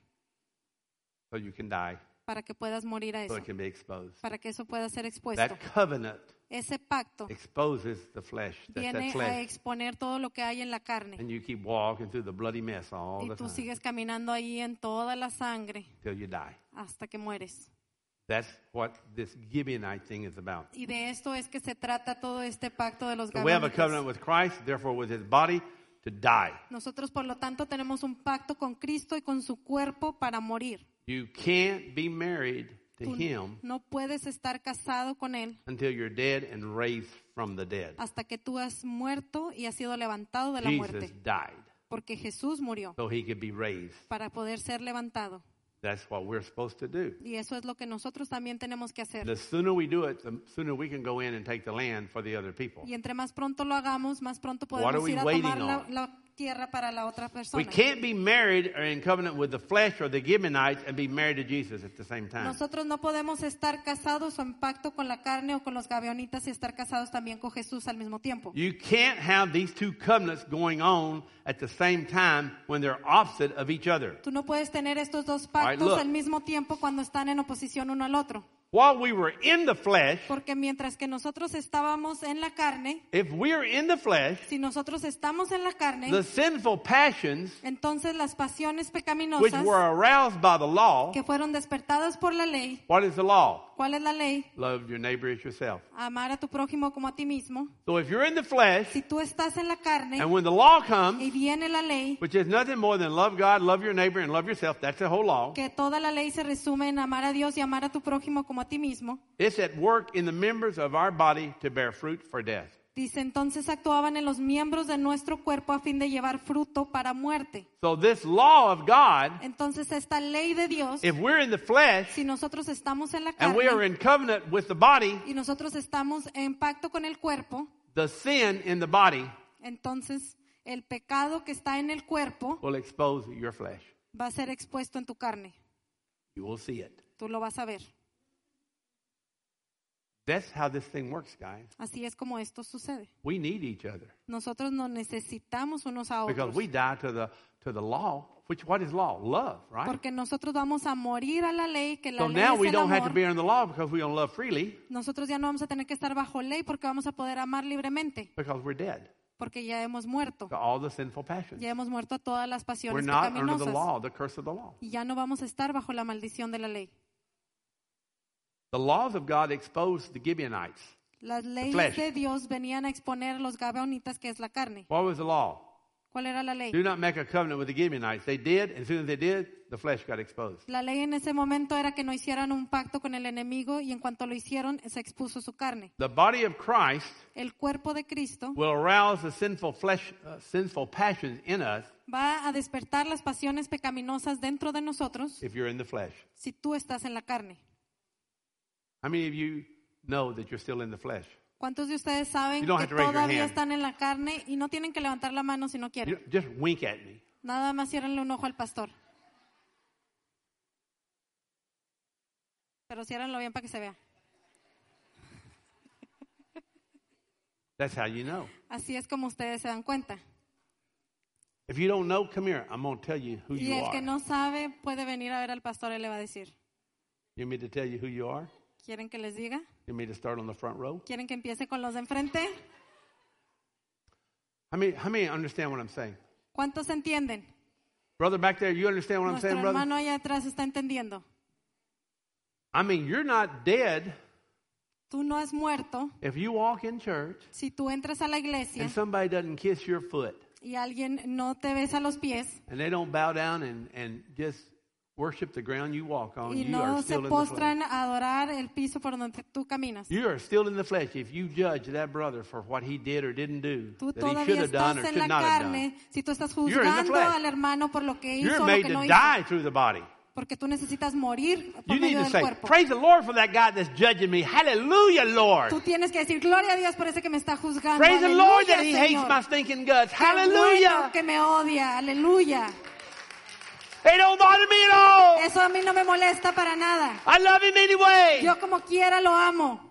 so you can die, para que puedas morir a so eso, it can be exposed. para que eso pueda ser expuesto. That covenant Ese pacto exposes the flesh. That's that viene a flesh. exponer todo lo que hay en la carne And you keep walking through the bloody mess all y the tú time sigues caminando ahí en toda la sangre till you die. hasta que mueres. That's what this Gibeonite thing is about. Y de esto es que se trata todo este pacto de los So we have a gabaonitas. covenant with Christ, therefore with his body to die. Nosotros, por lo tanto, tenemos un pacto con Cristo y con su cuerpo para morir. You can't be married to Tú him no puedes estar casado con Él until you're dead and raised from the dead. hasta que tú has muerto y has sido levantado de la Jesus muerte. died Porque Jesús murió so he could be raised. para poder ser levantado. That's what we're supposed to do. Y eso es lo que nosotros también tenemos que hacer. The sooner we do it, the sooner we can go in and take the land for the other people. Y entre más pronto lo hagamos, más pronto What are podemos we ir a waiting tomar la, on? la tierra para la otra We persona. can't be married or in covenant with the flesh or the Gibeonites and be married to Jesus at the same time. Nosotros no podemos estar casados o en pacto con la carne o con los gabaonitas y estar casados también con Jesús al mismo tiempo. You can't have these two covenants going on at the same time when they're opposite of each other. Tú no puedes tener estos dos All right, pactos look. al mismo tiempo cuando están en oposición uno al otro. While we were in the flesh, Porque mientras que nosotros estábamos en la carne, if we're in the flesh, si nosotros estamos en la carne, the sinful passions entonces las pasiones which pecaminosas were aroused by the law, que fueron despertadas por la ley, what is the law? ¿Cuál es la ley? Love your neighbor as yourself. Amar a tu prójimo como a ti mismo. So if you're in the flesh, Si tú estás en la carne and when the law y comes, viene la ley, which is nothing more than love God, love your neighbor, and love yourself, that's the whole law. que toda la ley se resume en amar a Dios y amar a tu prójimo como a ti mismo, It's at work in the members of our body to bear fruit for death. dice, entonces actuaban en los miembros de nuestro cuerpo a fin de llevar fruto para muerte. So this law of God, Entonces esta ley de Dios, if we're in the flesh si nosotros estamos en la and we are carne in covenant with the body, y nosotros estamos en pacto con el cuerpo, the sin in the body entonces el pecado que está en el cuerpo will expose your flesh. va a ser expuesto en tu carne. You will see it. Tú lo vas a ver. That's how this thing works, guys. Así es como esto sucede. We need each other Nosotros nos necesitamos unos a because otros. we die to the to the law. Which what is law? Love, right? Porque nosotros vamos a morir a la ley, que la So ley now es we el don't have to amor. be under the law because we don't love freely Nosotros ya no vamos a tener que estar bajo ley porque vamos a poder amar libremente. because we're dead Porque ya hemos muerto. to all the sinful passions. Ya hemos muerto a todas las We're pasiones not under the pecaminosas. law, the curse of the law. Y ya no vamos a estar bajo la maldición de la ley. The laws of God exposed the Gibeonites. Las leyes flesh. de Dios venían a exponer a los gabaonitas, que es la carne. What was the law? ¿Cuál era la ley? Do not make a covenant with the Gibeonites. They did, and as soon as they did, the flesh got exposed. La ley en ese momento era que no hicieran un pacto con el enemigo y en cuanto lo hicieron se expuso su carne. The body of Christ El cuerpo de Cristo will arouse the sinful flesh, uh, sinful passions in us va a despertar las pasiones pecaminosas dentro de nosotros if you're in the flesh. si tú estás en la carne. How many of you know that you're still in the flesh? ¿Cuántos de ustedes saben You don't que have to raise your todavía hand. están en la carne y no tienen que levantar la mano si no You quieren? just wink at me. Nada más ciérrenle un ojo al pastor. Pero ciérrenlo bien para que se vea. That's how you know. Así es como ustedes se dan cuenta. If you don't know, come here. I'm going to tell you who Y you el que are. no sabe puede venir a ver al pastor y le va a decir. You want me to tell you who you are? ¿Quieren que les diga? You want me to start on the front row? ¿Quieren que empiece con los de enfrente? How many, how many understand what I'm saying? ¿Cuántos entienden? Brother back there, you understand what I'm Nuestro saying, brother? hermano allá atrás está entendiendo. I mean, you're not dead Tú no has muerto if you walk in church si tú entras a la iglesia and somebody doesn't kiss your foot y alguien no te besa los pies and they don't bow down and, and just worship the ground you walk on. y You no are se still in the postran flesh. a adorar el piso por donde tú caminas. You are still in the flesh if you judge that brother for what he did or didn't do, Tú that he should todavía have done estás or en should la not have done. carne si tú estás You're in the juzgando flesh. al hermano por lo que hizo You're o lo made que to no hizo. die through the body. Porque tú necesitas morir por You need medio to del say, cuerpo. praise the Lord for that guy that's judging me. Hallelujah, Lord. Tú tienes que decir, gloria a Dios por ese que me está juzgando. Praise the Aleluya, Lord that he hates Señor. my stinking guts. Qué bueno Hallelujah. que me odia. Aleluya. They don't bother me at all. Eso a mí no me molesta para nada. I love him anyway. Yo como quiera lo amo.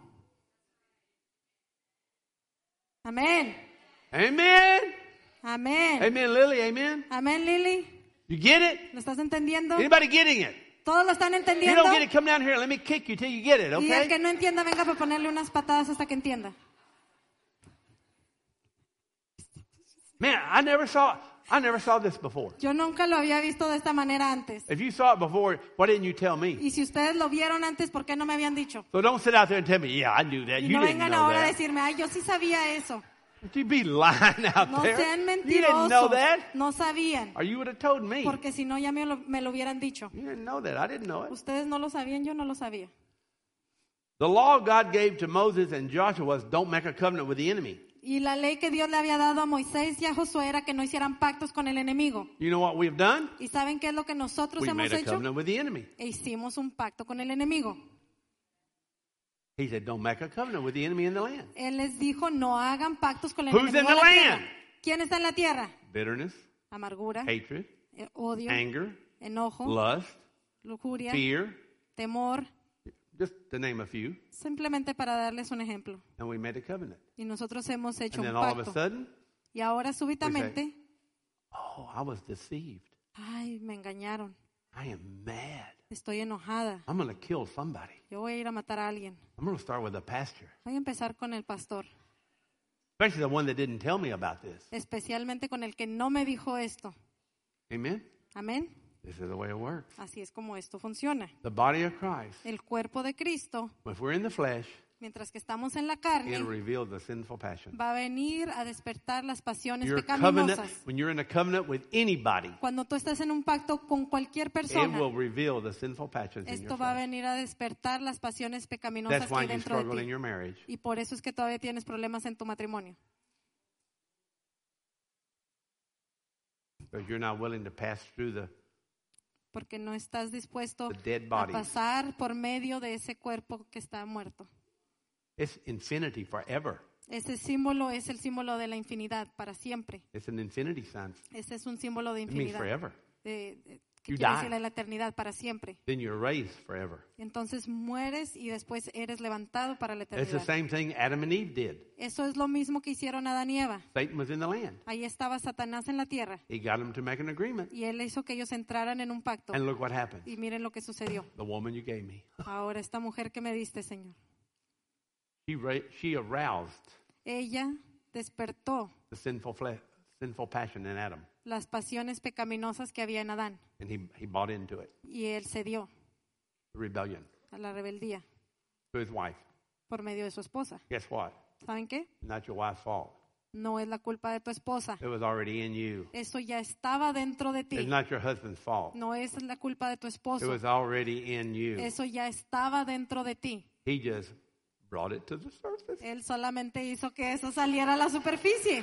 Amén. Amen. Amén. Amen, Lily. Amen. Amén, Lili. You get it? ¿Lo estás entendiendo? Anybody getting it? ¿Todos lo están If you entendiendo? don't get it, come down here and let me kick you till you get it, Y el que okay? no entienda, venga para ponerle unas patadas hasta que entienda. Man, I never saw I never saw this before. Yo nunca lo había visto de esta manera antes. If you saw it before, why didn't you tell me? Y si ustedes lo vieron antes, ¿por qué no me habían dicho? So don't sit out there and tell me, yeah, I knew that. Y You no didn't vengan know ahora a that. decirme, ay, yo sí sabía eso. Would you be lying out No there? sean You didn't know mentirosos. that? No sabían. Or you would have told me. Porque si no, ya me lo, me lo hubieran dicho. You didn't know that. I didn't know it. Ustedes no lo sabían, yo no lo sabía. The law God gave to Moses and Joshua was don't make a covenant with the enemy. Y la ley que Dios le había dado a Moisés y a Josué era que no hicieran pactos con el enemigo. You know what we've done? ¿Y saben qué es lo que nosotros We hemos made a hecho? covenant with the enemy. E hicimos un pacto con el enemigo. He said, don't make a covenant with the enemy in the land. Él les dijo, no hagan pactos con el Who's enemigo in en the la tierra. land? ¿Quién está en la tierra? Bitterness, Amargura, hatred, eh, odio, anger, enojo, lust, lujuria, fear, temor, just to name a few. simplemente para darles un ejemplo. And we made a covenant. Y nosotros hemos hecho And then un all of a pacto. sudden, Y ahora súbitamente, oh, I was deceived. ay, me engañaron, I am mad. estoy enojada, I'm going to kill somebody. yo voy a ir a matar a alguien. I'm going to start with the pastor, Voy a empezar con el pastor, especially the one that didn't tell me about this. especialmente con el que no me dijo esto. Amen? Amén. This is the way it works. Así es como esto funciona. The body of Christ, El cuerpo de Cristo, if we're in the flesh, mientras que estamos en la carne, it'll reveal the sinful passion. va a venir a despertar las pasiones Your covenant, pecaminosas. when you're in a covenant with anybody, Cuando tú estás en un pacto con cualquier it persona, will reveal the sinful passions in your esto va a flesh. venir a despertar las pasiones pecaminosas That's que why hay you dentro de struggle in ti. your marriage. Y por eso es que todavía tienes problemas en tu matrimonio. Because you're not willing to pass through the, Porque no estás dispuesto the dead a bodies. pasar por medio de ese cuerpo que está muerto. It's infinity forever. Ese símbolo es el símbolo de la infinidad para siempre. It's an infinity sign. Ese es un símbolo de It means infinidad. forever. De, de- que You quiere die. decir la eternidad para siempre. Then you're raised forever. Entonces mueres y después eres levantado para la It's the eternidad. same thing Adam and Eve did. Eso es lo mismo que hicieron Adán y Eva. Satan was in the land. Ahí estaba Satanás en la tierra He got them to make an agreement. y él hizo que ellos entraran en un pacto. And look what happened. Y miren lo que sucedió. The woman you gave me. Ahora esta mujer que me diste, Señor, She, ra- she aroused ella despertó the sinful flesh, sinful passion in Adam. las pasiones pecaminosas que había en Adán And he, he bought into it. y él cedió The rebellion a la rebeldía to his wife. por medio de su esposa. Guess what? ¿Saben qué? Not your wife's fault. No es la culpa de tu esposa. It was already in you. Eso ya estaba dentro de It's ti. not your husband's fault. No es la culpa de tu It esposo. was already in you. Eso ya estaba dentro de ti. He just brought it to the surface. Él solamente hizo que eso saliera a la superficie.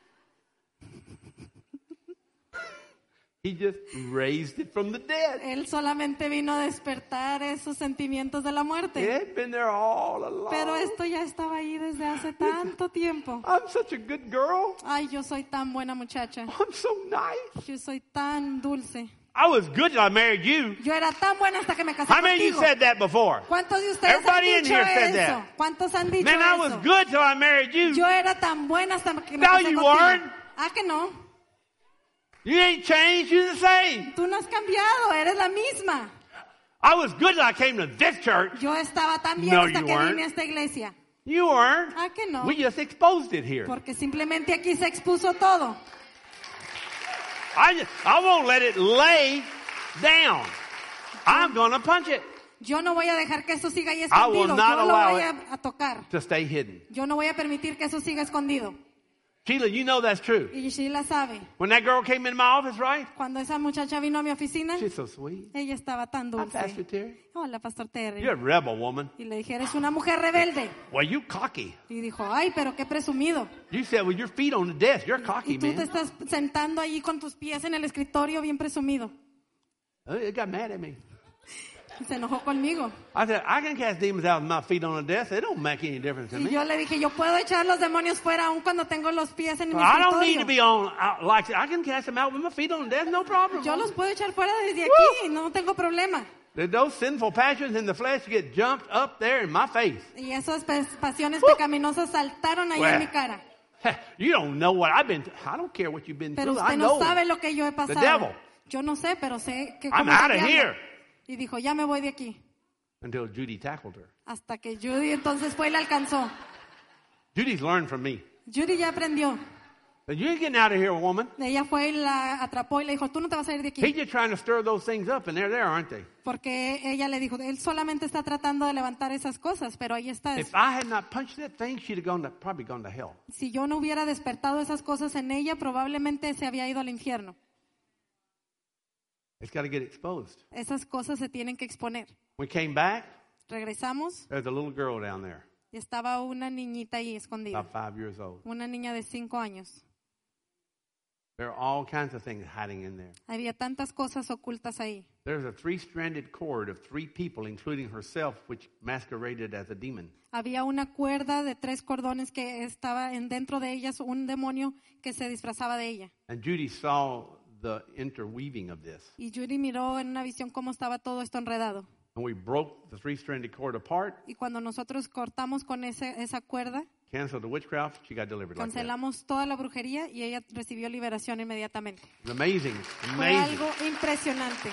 He just raised it from the dead. Él solamente vino a despertar esos sentimientos de la It muerte. had been there all along. Pero esto ya estaba ahí desde hace tanto tiempo. I'm such a good girl. Ay, yo soy tan buena muchacha. I'm so nice. Yo soy tan dulce. I was good till I married you. Yo era tan buena hasta que me casé How many of you contigo. said that before? ¿Cuántos de ustedes Everybody han in dicho here said eso? that. ¿Cuántos han dicho Man, I was eso? good till I married you. Yo era tan buena hasta que me No, casé you contigo. weren't. Ah, que no. You ain't changed. You're the same. Tú no has cambiado, eres la misma. I was good till I came to this church. Yo estaba tan bien No, hasta you que weren't. vine a esta iglesia. You weren't. Ah, que no. We just exposed it here. Porque simplemente aquí se expuso todo. I just, I won't let it lay down. I'm gonna punch it Yo no voy a dejar que eso siga ahí will escondido. not Yo lo allow voy it. a, a tocar. to stay hidden. Yo no voy a permitir que eso siga escondido. Sheila, you know that's true. Y Sheila sabe. When that girl came in my office, right? Cuando esa muchacha vino a mi oficina, She's so sweet. ella estaba tan Hi, Pastor dulce. Terry. Hola, Pastor Terry. You're a rebel woman. Y le dije, eres una mujer rebelde. Well, you cocky. Y dijo, ay, pero qué presumido. You said with your feet on the desk. You're cocky, Y tú te man. estás sentando allí con tus pies en el escritorio bien presumido. Oh, it got mad at me. Y se enojó conmigo. I said, I can cast demons out with my feet on the desk. It don't make any difference to Y me. yo le dije, yo puedo echar los demonios fuera aún cuando tengo los pies en mi I don't need to escritorio. be on out like I can cast them out with my feet on the desk. No problem. Yo los puedo echar fuera desde aquí, no tengo problema. Those sinful passions in the flesh get jumped up there in my face. Y esas pas- pasiones pecaminosas saltaron ahí Well, en mi cara. You don't know what I've been through. I don't care what you've been Pero through. I usted know. no sabe lo que yo he The devil. pasado. Yo no sé, pero sé que I'm cómo out se of llama. here. Y dijo, ya me voy de aquí. Until Judy tackled her. Hasta que Judy entonces fue y la alcanzó. Judy's learned from me. Judy ya aprendió. But you ain't getting out of here, woman. Ella fue y la atrapó y le dijo, tú no te vas a ir de He's aquí. just trying to stir those things up, and they're there, aren't they? Porque ella le dijo, él solamente está tratando de levantar esas cosas, pero ahí está. If I had not punched that thing, she'd have gone to, probably gone to hell. Si yo no hubiera despertado esas cosas en ella, probablemente se había ido al infierno. It's got to get exposed. Esas cosas se tienen que exponer. We came back. Regresamos There's a little girl down there, y estaba una niñita ahí escondida. about five years old. Una niña de cinco años. There are all kinds of things hiding in there. Había tantas cosas ocultas ahí. There's a three-stranded cord of three people, including herself, which masqueraded as a demon. Había una cuerda de tres cordones que estaba en dentro de ellas, un demonio que se disfrazaba de ella. And Judy saw the interweaving of this. Y Judy miró en una visión cómo estaba todo esto enredado. And we broke the three-stranded cord apart, Y cuando nosotros cortamos con ese, esa cuerda, canceled the witchcraft, she got delivered like that. cancelamos toda la brujería y ella recibió liberación inmediatamente. It's amazing. Fue Amazing. algo impresionante.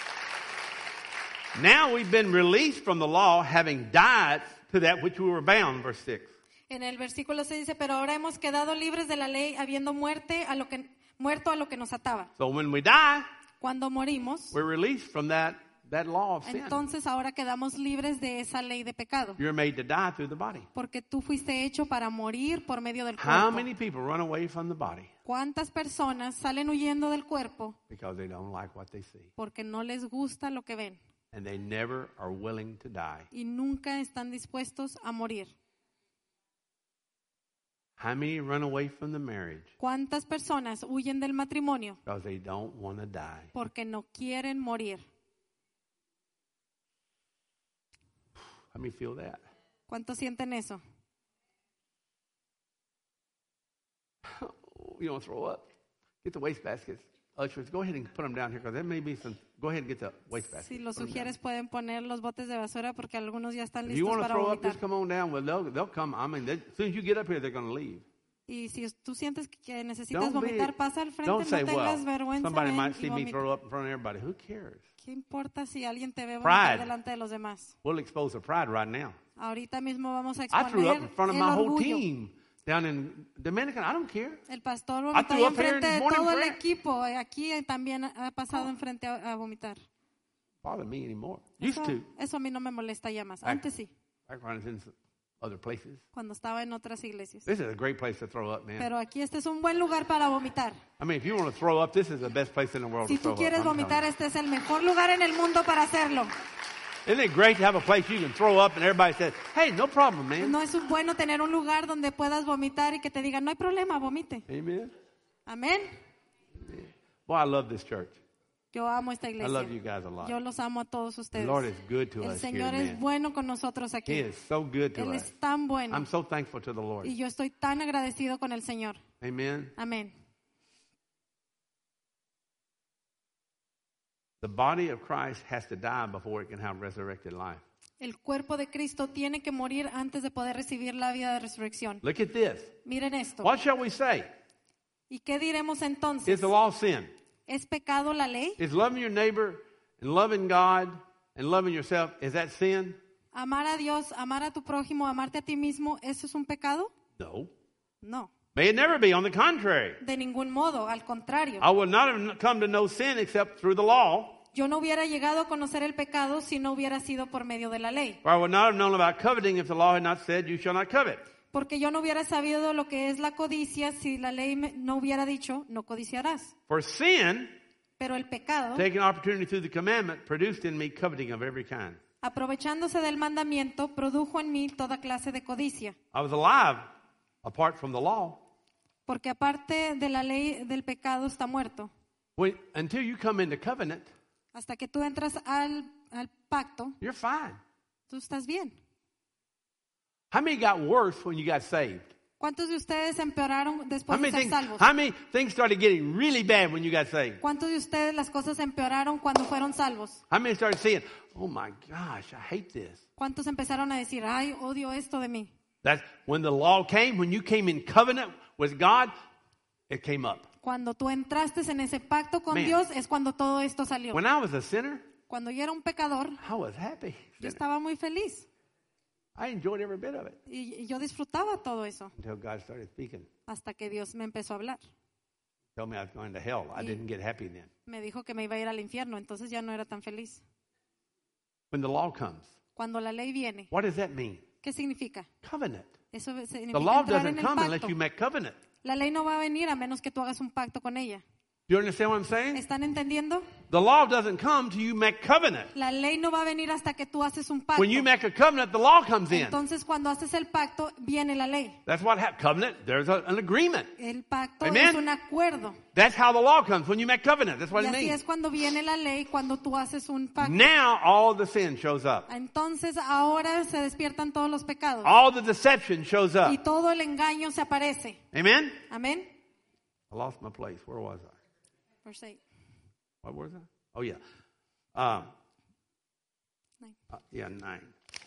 Now we've been released from the law, having died to that which we were bound, verse six. En el versículo se dice, pero ahora hemos quedado libres de la ley, habiendo muerte a lo que, muerto a lo que nos ataba. So when we die, Cuando morimos, we're released from that, that law of sin. entonces ahora quedamos libres de esa ley de pecado. You're made to die through the body. Porque tú fuiste hecho para morir por medio del How cuerpo. many people run away from the body ¿Cuántas personas salen huyendo del cuerpo because they don't like what they see? porque no les gusta lo que ven And they never are willing to die. y nunca están dispuestos a morir? How many run away from the marriage ¿Cuántas personas huyen del matrimonio because they don't want to die? porque no quieren morir? How many feel that? ¿Cuántos sienten eso? You don't throw up. Get the waste baskets. Ushers, go ahead and put them down here because there may be some. Go ahead and get the waste baskets. Si los Put 'em down. sugieres pueden poner los botes de basura porque algunos ya están If you listos want to para throw up, vomitar. just come on down. Well, they'll, they'll come. I mean, they, as soon as you get up here, they're going to leave. Y si tú sientes que necesitas Don't, be, vomitar, pasa al frente, don't no say, well, tengas vergüenza. somebody ven might y see me vomita. throw up in front of everybody. Who cares? ¿Qué importa si alguien te ve vomitar Pride. delante de los demás? We'll expose the pride right now. Ahorita mismo vamos a I threw up in exponer front of el my whole orgullo. team down in Dominican. I don't care. El pastor I vomitó threw ahí up here enfrente in de morning todo el prayer. equipo. Aquí también ha pasado enfrente a, a vomitar. Bother me anymore. Used Eso, to. eso a mí no me molesta ya más. Back- Antes sí, Back when I was in some other places. cuando estaba en otras iglesias. This is a great place to throw up, man. Pero aquí este es un buen lugar para vomitar. I mean, if you want to throw up, this is the best place in the world Si to throw tú quieres up. I'm vomitar, telling este es el mejor lugar en el mundo para hacerlo. you. Isn't it great to have a place you can throw up and everybody says, hey, no problem, man. No es un bueno tener un lugar donde puedas vomitar y que te digan, no hay problema, vomite. Amen. Amén. Boy, I love this church. Yo amo esta I iglesia. love you guys a lot. Yo los amo a todos The ustedes. Lord is good to El us here, Señor es man. bueno con nosotros He aquí. is so good to Él us. es tan bueno. I'm so thankful to the Lord. Y yo estoy tan agradecido con el Señor. Amen. Amén. The body of Christ has to die before it can have resurrected life. El cuerpo de Cristo tiene que morir antes de poder recibir la vida de resurrección. Look at this. Miren esto. What shall we say? ¿Y qué diremos Is entonces? the law sin? ¿Es pecado la ley? Is loving your neighbor and loving God and loving yourself, is that sin? ¿Amar a Dios, amar a tu prójimo, amarte a ti mismo, eso es un pecado? No. No, May it never be. On the contrary. de ningún modo, al contrario. I would not have come to know sin except through the law, Yo no hubiera llegado a conocer el pecado si no hubiera sido por medio de la ley. or I would not have known about coveting if the law had not said, you shall not covet. Porque yo no hubiera sabido lo que es la codicia si la ley me- no hubiera dicho, no codiciarás. For sin, Pero el pecado, taking opportunity through the commandment, produced in me coveting of every kind. aprovechándose del mandamiento, produjo en mí toda clase de codicia. I was alive apart from the law. Porque aparte de la ley del pecado está muerto. When, until you come into covenant, Hasta que tú entras al, al pacto, you're fine. tú estás bien. How many got worse when you got saved? ¿Cuántos de ustedes empeoraron How después de many, ser things, salvos? how many things started getting really bad when you got saved? ¿Cuántos de ustedes las cosas empeoraron cuando fueron salvos? How many started saying, oh my gosh, I hate this? ¿Cuántos empezaron a decir, ay, odio esto de mí? That's when the law came, when you came in covenant with God, it came up. Cuando tú entraste en ese pacto con Man. Dios es cuando todo esto salió. When I was a sinner, Cuando yo era un pecador, I was happy. yo estaba muy feliz I enjoyed every bit of it y y yo disfrutaba todo eso until God started speaking. hasta que Dios me empezó a hablar. Told me I was going to hell. I Y- didn't get happy then. Me dijo que me iba a ir al infierno, entonces ya no era tan feliz. When the law comes, Cuando la ley viene, what does that mean? ¿qué significa? Covenant. Eso The significa law entrar doesn't en el come unless pacto. you make covenant. La ley no va a venir a menos que tú hagas un pacto con ella. Do you understand what I'm saying? ¿Están entendiendo? The law doesn't come till you make covenant. La ley no va a venir hasta que tú haces un pacto. When you make a covenant, the law comes in. Entonces, cuando haces el pacto, viene la ley. That's what happens. Covenant, there's a, an agreement. El pacto Amen. es un acuerdo. That's how the law comes, when you make covenant. That's what Y it así means. es cuando viene la ley, cuando tú haces un pacto. Now all the sin shows up. Entonces, ahora se despiertan todos los pecados. All the deception shows Y up. todo el engaño se aparece. Amen? Amén. I lost my place. Where was I? Verse eight. What was I? Oh, yeah. Um, Nine. uh, yeah, nine.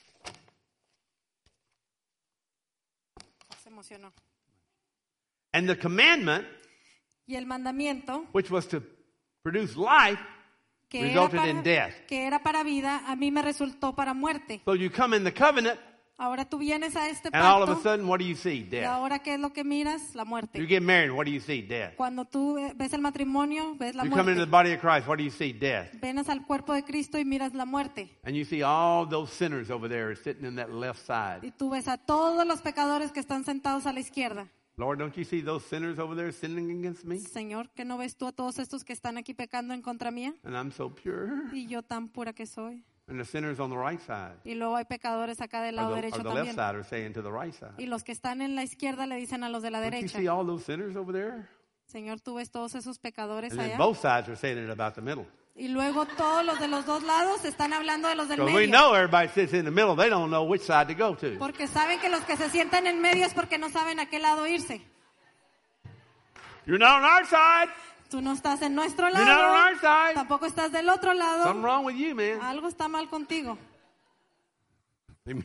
Se emocionó. And the commandment, Y el mandamiento, which was to produce life, que era, resulted para, in death. que era para vida, a mí me resultó para muerte. So you come in the covenant, Ahora tú vienes a este And all of a pacto sudden, what do you see? y Death. ahora ¿qué es lo que miras? La You muerte. get married, what do you see? Death. Cuando tú eh, ves el matrimonio, ves la You come into the muerte. body of Christ, what do you see? Death. Venes al cuerpo de Cristo y miras la muerte. And you see all those sinners over there sitting in that left Y side. tú ves a todos los pecadores que están sentados a la izquierda. Lord, don't you see those sinners over there sinning against me? Señor, ¿que no ves tú a todos estos que están aquí pecando en contra mía? And I'm so pure. Y yo tan pura que soy. And the sinners on the right side. Y luego hay pecadores acá del Or lado the, derecho or the left también. side are saying to the right side. Y los que están en la izquierda le dicen a los de la Don't you derecha. see all those sinners over there? Señor, tú ves todos esos pecadores And then allá. both sides are saying it about the middle. Y luego todos los de los dos lados están hablando de los del Because we medio. know everybody sits in the middle. They don't know which side to go to. Porque saben que los que se sientan en medio es porque no saben a qué lado irse. You're not on our side. Tú no estás en nuestro You're not on lado. our side. Tampoco estás del otro Something lado. wrong with you, man. Algo está mal contigo. Amen.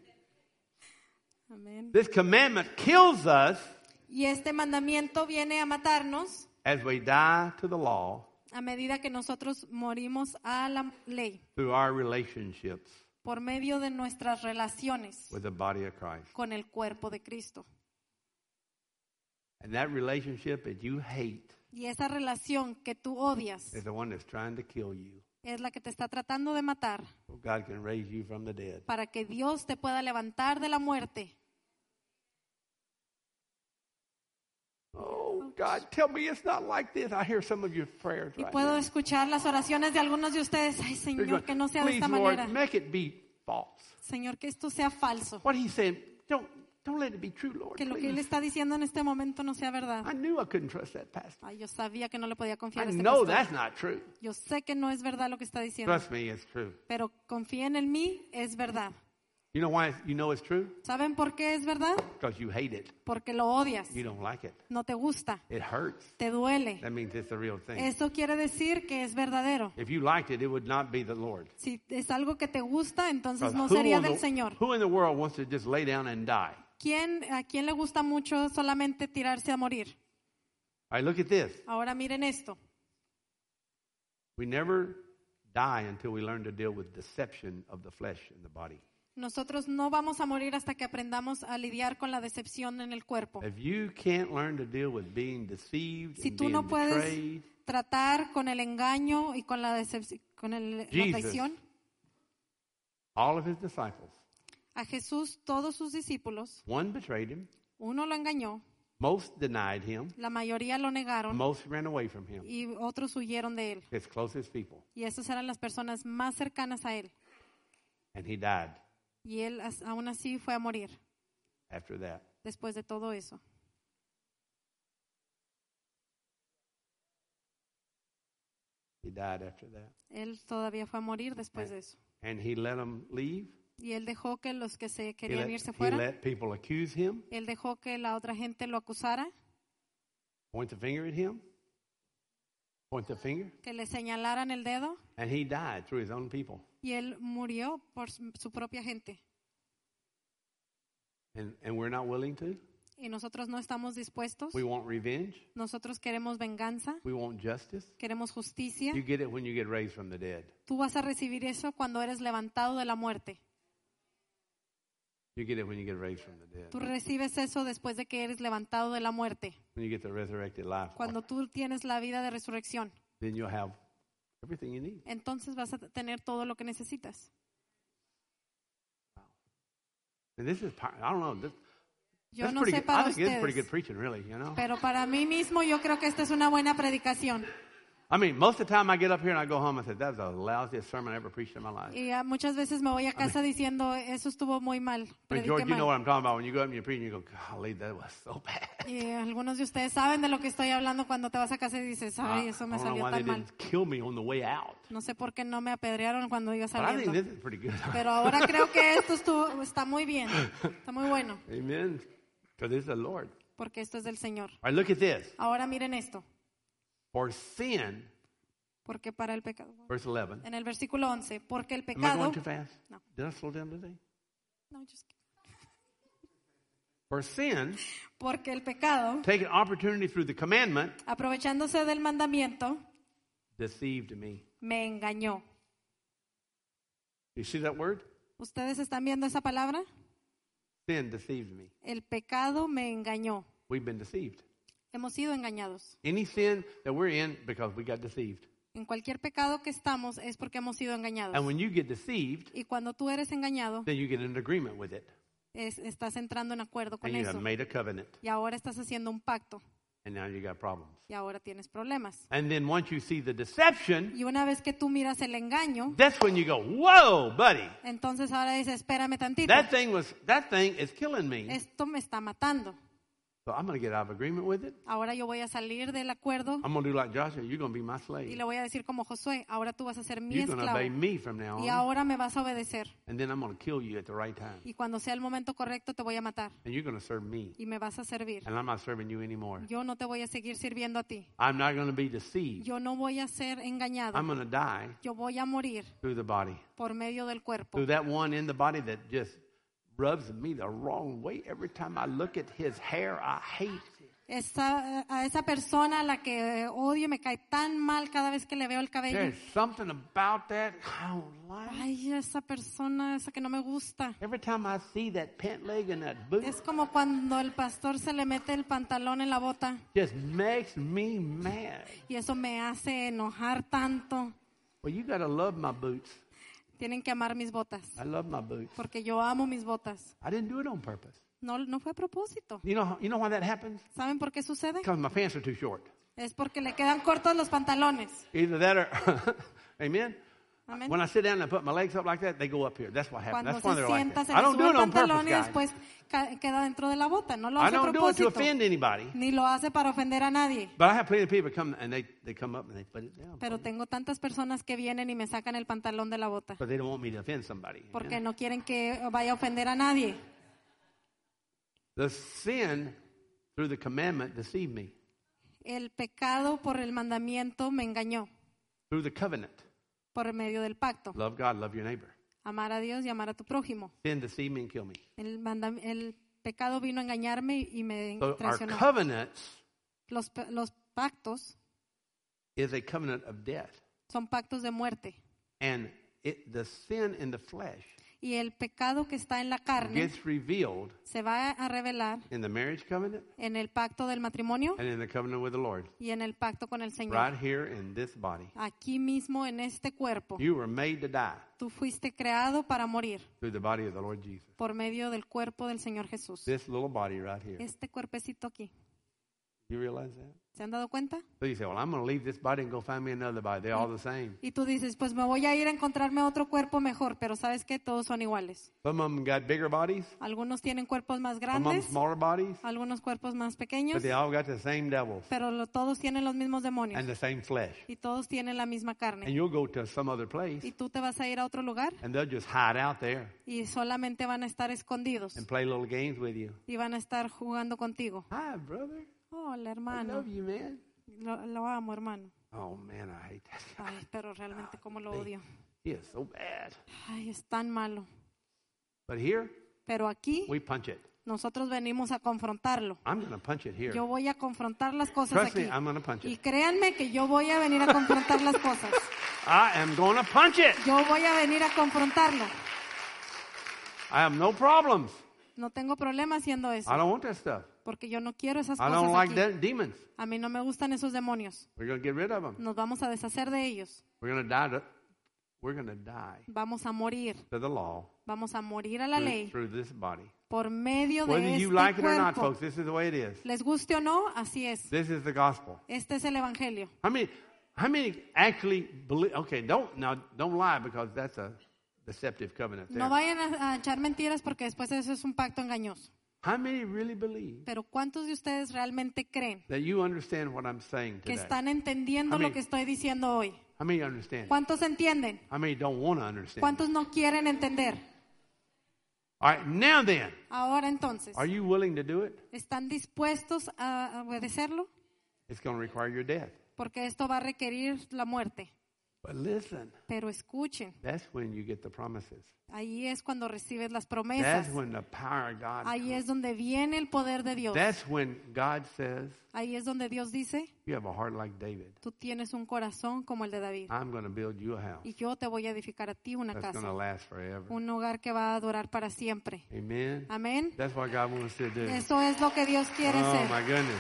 Amén. This commandment kills us Y este mandamiento viene a matarnos as we die to the law a medida que nosotros morimos a la ley through our relationships por medio de nuestras relaciones with the body of Christ. con el cuerpo de Cristo. And that relationship that you hate Y esa relación que tú odias is the one that's trying to kill you. es la que te está tratando de matar So God can raise you from the dead. para que Dios te pueda levantar de la muerte. Oh, God, tell me it's not like this. I hear some of your prayers Y right puedo now. escuchar las oraciones de algunos de ustedes. Ay, You're Señor, going, que no sea de Please, esta Lord, manera. make it be false. Señor, que esto sea falso. What he's saying, don't, don't let it be true, Lord, Que lo que Él please. está diciendo en este momento no sea verdad. I knew I couldn't trust that pastor. Ay, yo sabía que no le podía confiar I a este know pastor. that's not true. Yo sé que no es verdad lo que está diciendo. Trust me, it's true. Pero confíen en mí, es verdad. You know why you know it's true? ¿Saben por qué es verdad? Because you hate it. Porque lo odias. You don't like it. No te gusta. It hurts. Te duele. That means it's the real thing. Eso quiere decir que es verdadero. If you liked it, it would not be the Lord. Si es algo que te gusta, entonces 'Cause no who sería in del the- Señor. Who in the world wants to just lay down and die? ¿Quién, ¿A quién le gusta mucho solamente tirarse a morir? All right, look at this. Ahora miren esto. We never die until we learn to deal with deception of the flesh in the body. Nosotros no vamos a morir hasta que aprendamos a lidiar con la decepción en el cuerpo. If you can't learn to deal with being deceived Si and tú being no puedes betrayed, tratar con el engaño y con la decepción, con el- la Jesus. traición, all of his disciples, a Jesús todos sus discípulos, one betrayed him, uno lo engañó, most denied him, la mayoría lo negaron most ran away from him. y otros huyeron de él. His closest people. Y esas eran las personas más cercanas a él. And he died Y él as- aún así fue a morir after that. después de todo eso. He died after that. Él todavía fue a morir después de eso. And he let them leave. Y él dejó que los que se He querían let, irse he fueran. let people accuse him, Él dejó que la otra gente lo acusara, point the finger at him, point the finger, que le señalaran el dedo. and he died through his own people. Y él murió por su su propia gente. And, and we're not willing to. Y nosotros no estamos dispuestos. We want revenge. Nosotros queremos venganza, We want justice. queremos justicia. You get it when you get raised from the dead. Tú vas a recibir eso cuando eres levantado de la muerte. You get it when you get raised from the dead. Tú recibes eso después de que eres levantado de la muerte. When you get the resurrected life. Cuando tú tienes la vida de resurrección, Then you'll have everything you need. entonces vas a tener todo lo que necesitas. And this is, pow- I don't know, this, Yo that's no pretty sé good. I para think it's pretty good ustedes, preaching, really, you know. pero para mí mismo yo creo que esta es una buena predicación. I mean, most of the time I get up here and I go home and say, that was the loudest sermon I ever preached in my life. Y ah, muchas veces me voy a casa diciendo, eso estuvo muy mal, I mean, prediqué George, you know what mal. I'm talking about. When you go up and you preach and you go, golly, that was so bad. Y algunos de ustedes saben de lo que estoy hablando cuando te vas a casa y dices, ay, eso me I don't know salió why they tan mal. didn't kill me on the way out. No sé por qué no me apedrearon cuando iba But I think saliendo. this is pretty good. Pero ahora creo que esto estuvo, está muy bien, está muy bueno, Amen. Because this is the Lord. porque esto es del Señor. All right, look at this. Ahora miren esto, For sin, porque para el pecado. verse eleven. En el versículo once, porque el Am I pecado... going too fast? No. Did I slow down today? No, just kidding. For sin, Porque el pecado, taking opportunity through the commandment, aprovechándose del mandamiento, deceived me. me engañó. You see that word? ¿Ustedes están viendo esa palabra? Sin deceived me. El pecado me engañó. We've been deceived. Hemos sido engañados. Any sin that we're in because we got deceived. En cualquier pecado que estamos es porque hemos sido engañados. And when you get deceived, Y cuando tú eres engañado, then you get in agreement with it. es- estás entrando en acuerdo con And you have eso. made a covenant. Y ahora estás haciendo un pacto. And now you got problems. Y ahora tienes problemas. And then once you see the deception, Y una vez que tú miras el engaño, that's when you go, whoa, buddy. entonces ahora dices, espérame tantito. That thing was, that thing is killing me. Esto me está matando. So I'm going to get out of agreement with it. Ahora yo voy a salir del acuerdo I'm going to do like Joshua. You're going to be my y slave. le voy a decir como Josué, ahora tú vas a ser mi You're going to esclavo. obey me from now Y on. ahora me vas a obedecer. And then I'm going to kill you at the right time. Y cuando sea el momento correcto te voy a matar. And you're going to serve me. Y me vas a servir. And I'm not serving you anymore. Yo no te voy a seguir sirviendo a ti. I'm not going to be deceived. Yo no voy a ser engañado. I'm going to die Yo voy a morir through the body. por medio del cuerpo. Through that one in the body that just rubs me the wrong way. Every time I look at his hair, I hate it. Esa, a esa persona a la que odio me cae tan mal cada vez que le veo el cabello. There's something about that I don't like. Ay, esa persona, esa que no me gusta. Every time I see that pant leg and that boot, Es como cuando el pastor se le mete el pantalón en la bota just makes me mad. y eso me hace enojar tanto. Well, you got to love my boots. Tienen que amar mis botas I love my boots. porque yo amo mis botas. I didn't do it on purpose. No, no fue a propósito. You know, you know why that happens? ¿Saben por qué sucede? Because my pants are too short. Es porque le quedan cortos los pantalones. Either that or, amen? Amén. When I sit down and put my legs up like that, they go up here. That's what happens. Cuando That's why se they're like sienta, that. se I le don't sube do el it on purpose, pantalón y guys. después ca- queda dentro de la bota. No lo I hace a don't do it to propósito. offend anybody. Ni lo hace para ofender a nadie. But I have plenty of people come and they, they come up and they put it down. Pero tengo tantas personas que vienen y me sacan el pantalón de la bota. But they don't want me to offend somebody. amen? Porque no quieren que vaya a ofender a nadie. The sin through the commandment deceived me. El pecado por el mandamiento me engañó. Through the covenant. Por medio del pacto. Love God, love your neighbor. Amar a Dios y amar a tu prójimo. Sin deceived me and kill me. El, mandam- el pecado vino a engañarme y me So our traicionó. covenants Los, pe- los pactos is a covenant of death. son pactos de muerte. And it, the sin in the flesh Y el pecado que está en la carne gets revealed se va a revelar in the marriage covenant en el pacto del matrimonio and in the covenant with the Lord. y en el pacto con el Señor. Right here in this body. Aquí mismo en este cuerpo. You were made to die Tú fuiste creado para morir through the body of the Lord Jesus. por medio del cuerpo del Señor Jesús. This little body right here. Este cuerpecito aquí. You realize that? ¿Se han dado cuenta? So you say, well, I'm going to leave this body and go find me another body. They're all the same. Y tú dices, pues me voy a ir a encontrarme otro cuerpo mejor, pero ¿sabes qué? Todos son iguales. Some of them got bigger bodies, Algunos tienen cuerpos más some of them grandes, smaller bodies, algunos cuerpos más pequeños, but they all got the same devils pero lo- todos tienen los mismos demonios and the same flesh. y todos tienen la misma And carne. you'll go to some other place Y tú te vas a ir a otro lugar and they'll just hide out there y solamente van a estar escondidos and play little games with you. y van a estar jugando contigo. Hi, brother. Hola, I hermano. love you, man. Lo, lo amo, hermano. Oh, man, I hate that guy. Ay, pero realmente cómo lo odio. He is so bad. Ay, es tan malo. But here, Pero aquí we punch it. nosotros venimos a confrontarlo. I'm going to punch it here. Yo voy a confrontar las cosas Trust aquí. me, I'm going to punch Y it. créanme que yo voy a venir a confrontar las cosas. I am going to punch it. Yo voy a venir a confrontarlo. I have no problems. No tengo problema haciendo eso. I don't want that stuff. Porque yo no quiero esas I don't cosas like aquí. de- demons. A mí no me gustan esos demonios. We're going to get rid of them. Nos vamos a deshacer de ellos. We're going to die. To, we're going to die Vamos a morir. to the law Vamos a morir a la through, ley through this body. por medio de Whether este you like it or not, cuerpo. folks, this is the way it is. Les guste o no, así es. This is the gospel. Este es el evangelio. How many, how many actually believe? Okay, don't now don't lie because that's a deceptive covenant there. No vayan a, a echar mentiras porque después eso es un pacto engañoso. How many really believe Pero ¿cuántos de ustedes realmente creen that you understand what I'm saying que today? están entendiendo I mean- lo que estoy diciendo hoy? How many understand? ¿Cuántos entienden? How many don't want to understand? ¿Cuántos no quieren entender? All right, now then, Ahora entonces, are you willing to do it? ¿están dispuestos a obedecerlo? It's going to require your death. Porque esto va a requerir la muerte. But listen, Pero escuchen, that's when you get the promises. ahí es cuando recibes las promesas. That's when the power of God Ahí comes. es donde viene el poder de Dios. That's when God says, Ahí es donde Dios dice, you have a heart like David. tú tienes un corazón como el de David. I'm going to build you a house Y yo te voy a edificar a ti una that's going to casa, last forever. un hogar que va a durar para siempre. Amen. Amén. That's what God wants to do. Eso es lo que Dios quiere Oh hacer. my goodness.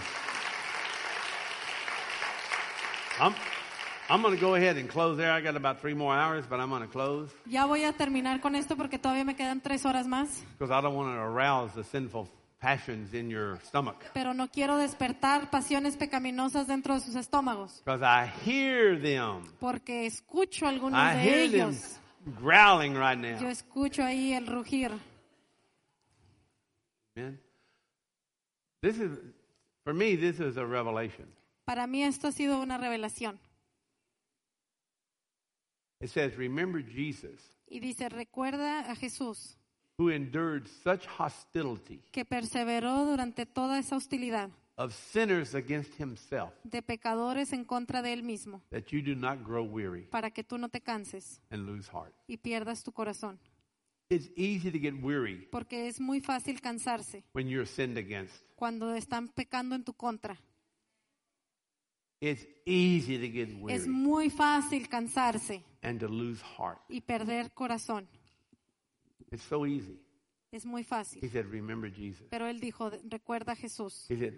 I'm, I'm going to go ahead and close there. I got about three more hours, but I'm going to close Ya voy a terminar con esto porque todavía me quedan tres horas más. because I don't want to arouse the sinful passions in your stomach. Pero no quiero despertar pasiones pecaminosas dentro de sus estómagos. Because I hear them. Porque escucho a algunos I de hear them ellos. growling right Yo now. escucho ahí el rugir. Amen. This is, for me, this is a revelation. Para mí esto ha sido una revelación. It says, remember Jesus, Y dice, recuerda a Jesús, who endured such hostility que perseveró durante toda esa hostilidad of sinners against himself, de pecadores en contra de él mismo, that you do not grow weary para que tú no te canses and lose heart. y pierdas tu corazón. It's easy to get weary Porque es muy fácil cansarse when you're sinned against. cuando están pecando en tu contra. It's easy to get Es weary muy fácil cansarse and to lose heart. y perder corazón. It's so easy. Es muy He fácil. said, remember Jesus. Pero él dijo, recuerda a Jesús. He said,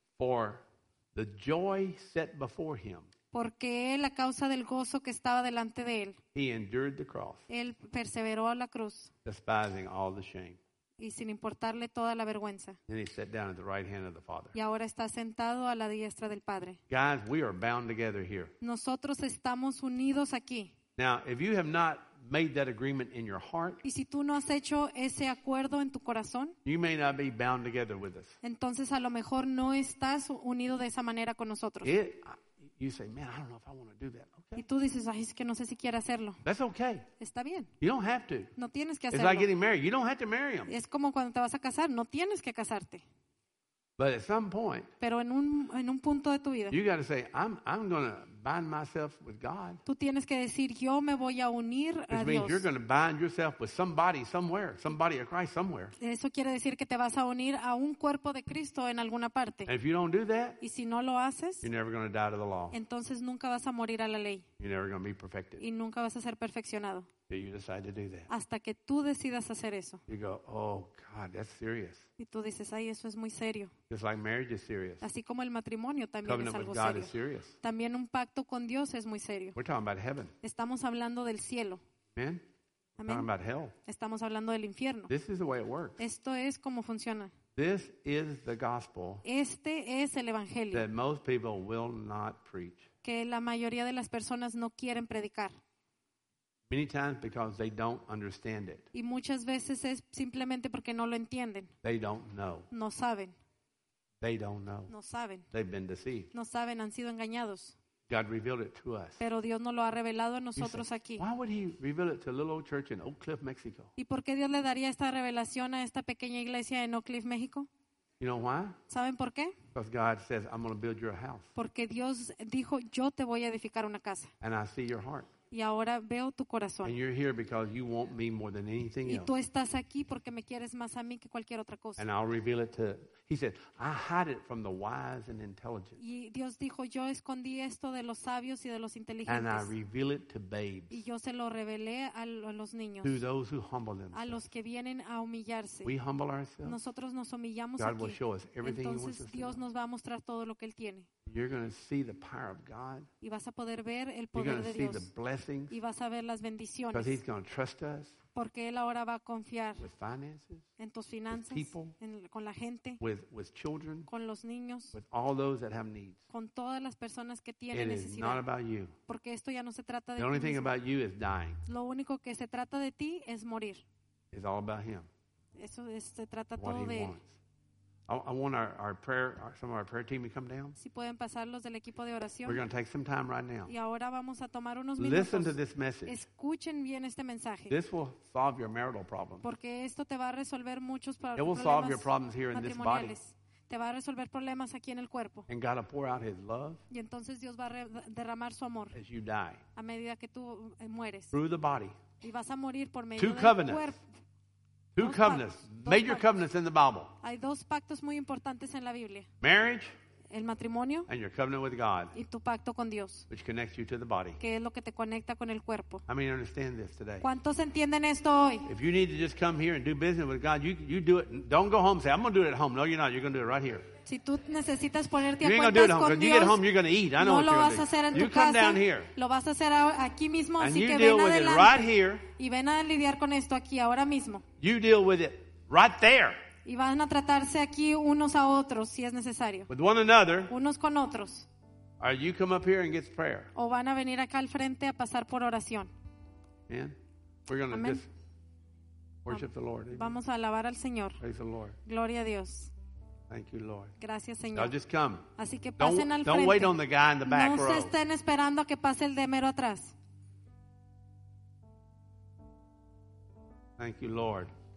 for the joy set before him, Porque él, a causa del gozo que estaba delante de él, he endured the cross, él perseveró a la cruz despising all the shame. y sin importarle toda la vergüenza. Then he sat down at the right hand of the Father. Y ahora está sentado a la diestra del Padre. Guys, we are bound together here. Nosotros estamos unidos aquí. Now, if you have not made that agreement in your heart, Y si tú no has hecho ese acuerdo en tu corazón, you may not be bound together with us. entonces a lo mejor no estás unido de esa manera con nosotros. It, you say, man, I don't know if I want to do that. Y Okay. tú dices, ay, es que no sé si quiero hacerlo. That's okay. Está bien, You don't have to. no tienes que It's like hacerlo. getting married. You don't have to marry them. Es como cuando te vas a casar, no tienes que casarte. But at some point, Pero en un, en un punto de tu vida, you got to say, I'm, I'm going to bind myself with God. tú tienes que decir, yo me voy a unir a Which means Dios. you're going to bind yourself with somebody somewhere, somebody of Christ somewhere. Eso quiere decir que te vas a unir a un cuerpo de Cristo en alguna parte. And if you don't do that, Y si no lo haces, you're never going to die to the law. entonces nunca vas a morir a la ley You're never going to be perfected y nunca vas a ser perfeccionado till you decide to do that. hasta que tú decidas hacer eso. You go, oh, God, that's serious. Y tú dices, ay, eso es muy serio. Just like marriage is serious. Así como el matrimonio también es Covenant with algo God serio. is serious. También un pacto con Dios es muy serio. We're talking about heaven, Estamos hablando del cielo. man. We're talking Amén. about hell. Estamos hablando del infierno. This is the way it works. Esto es como funciona. This is the gospel Este es el evangelio that most people will not preach. que la mayoría de las personas no quieren predicar. Many times because they don't understand it. Y muchas veces es simplemente porque no lo entienden. They don't know. No saben, They don't know. no saben, They've been deceived. no saben, han sido engañados. God revealed it to us. Pero Dios nos lo ha revelado a You nosotros say, aquí. why would he reveal it to a little old church in Oak Cliff, Mexico? ¿Y por qué Dios le daría esta revelación a esta pequeña iglesia en Oak Cliff, México? You know why? ¿Saben por qué? Because God says, I'm going to build your house. Porque Dios dijo, yo te voy a edificar una casa. And I see your heart. Y ahora veo tu corazón. And you're here because you want me more than anything Y else. tú estás aquí porque me quieres más a mí que cualquier otra cosa. And I'll reveal it to, he said, I hide it from the wise and intelligent. Y Dios dijo, yo escondí esto de los sabios y de los And I inteligentes. reveal it to babes, Y yo se lo revelé a lo- a los niños, to those who humble a themselves. los que vienen a humillarse. We humble ourselves. Nosotros nos humillamos God will aquí. show us everything he wants us Entonces to Dios know. nos va a mostrar todo lo que Él tiene. You're going to see the power of God. Y vas a poder ver el You're poder going de to see the Dios. blessings Y vas a ver las because bendiciones. he's going to trust us Porque Él ahora va a confiar with finances, en tus finanzas, people. en- con la gente, with, with children, con los niños, with all those that have needs. con todas las personas que It tienen is not necesidad. about you. Porque esto ya no se trata de The only ti thing mismo. about you is dying. Lo único que se trata de ti es morir. It's all about him, Eso es- se trata what todo he de Él. wants. I, I want our, our prayer, our, some of our prayer team to come down. Si pueden pasar los del equipo de We're oración. going to take some time right now. Y ahora vamos a tomar unos Listen to minutos. this message. Escuchen bien este mensaje. This will solve your marital problem. Porque esto te va a resolver muchos pro- It will solve your problemas problems here in this body. matrimoniales. te va a resolver problemas aquí en el cuerpo. And God will pour out His love Y entonces Dios va a re- derramar su amor as you die a medida que tú eh, mueres. through the body. Y vas a morir por medio Two del covenants. cuerpo. Two Dos covenants, pactos, dos major pactos. covenants in the Bible: Hay dos pactos muy importantes en la Biblia. marriage El matrimonio and your covenant with God, y tu pacto con Dios, which connects you to the body. que es lo que te conecta con el cuerpo. I mean, understand this today. ¿Cuántos entienden esto hoy? If you need to just come here and do business with God, you you do it. Don't go home and say, I'm going to do it at home. No, you're not. You're going to do it right here. Si tú necesitas ponerte You a ain't going to do it cuentas at home. con Because you get Dios, home, you're going to eat. I know no what lo you're vas a going hacer to en do. You tu come casa, down here lo vas a hacer a- aquí mismo, and así you que deal ven with it right adelante here. y ven a lidiar con esto aquí ahora mismo. You deal with it right there Y van a tratarse aquí unos a otros si es necesario, with one another, unos con otros, or you come up here and get prayer. o van a venir acá al frente a pasar por oración. Man, we're going to Amen. just worship the Lord. Amen. Vamos a alabar al Señor. Praise the Lord. Gloria a Dios. Thank you, Lord. Gracias, Now Señor. just come. Así que pasen al Don't, don't wait frente. on the guy in the back No se row. estén esperando a que pase el de mero atrás. Thank you, Lord.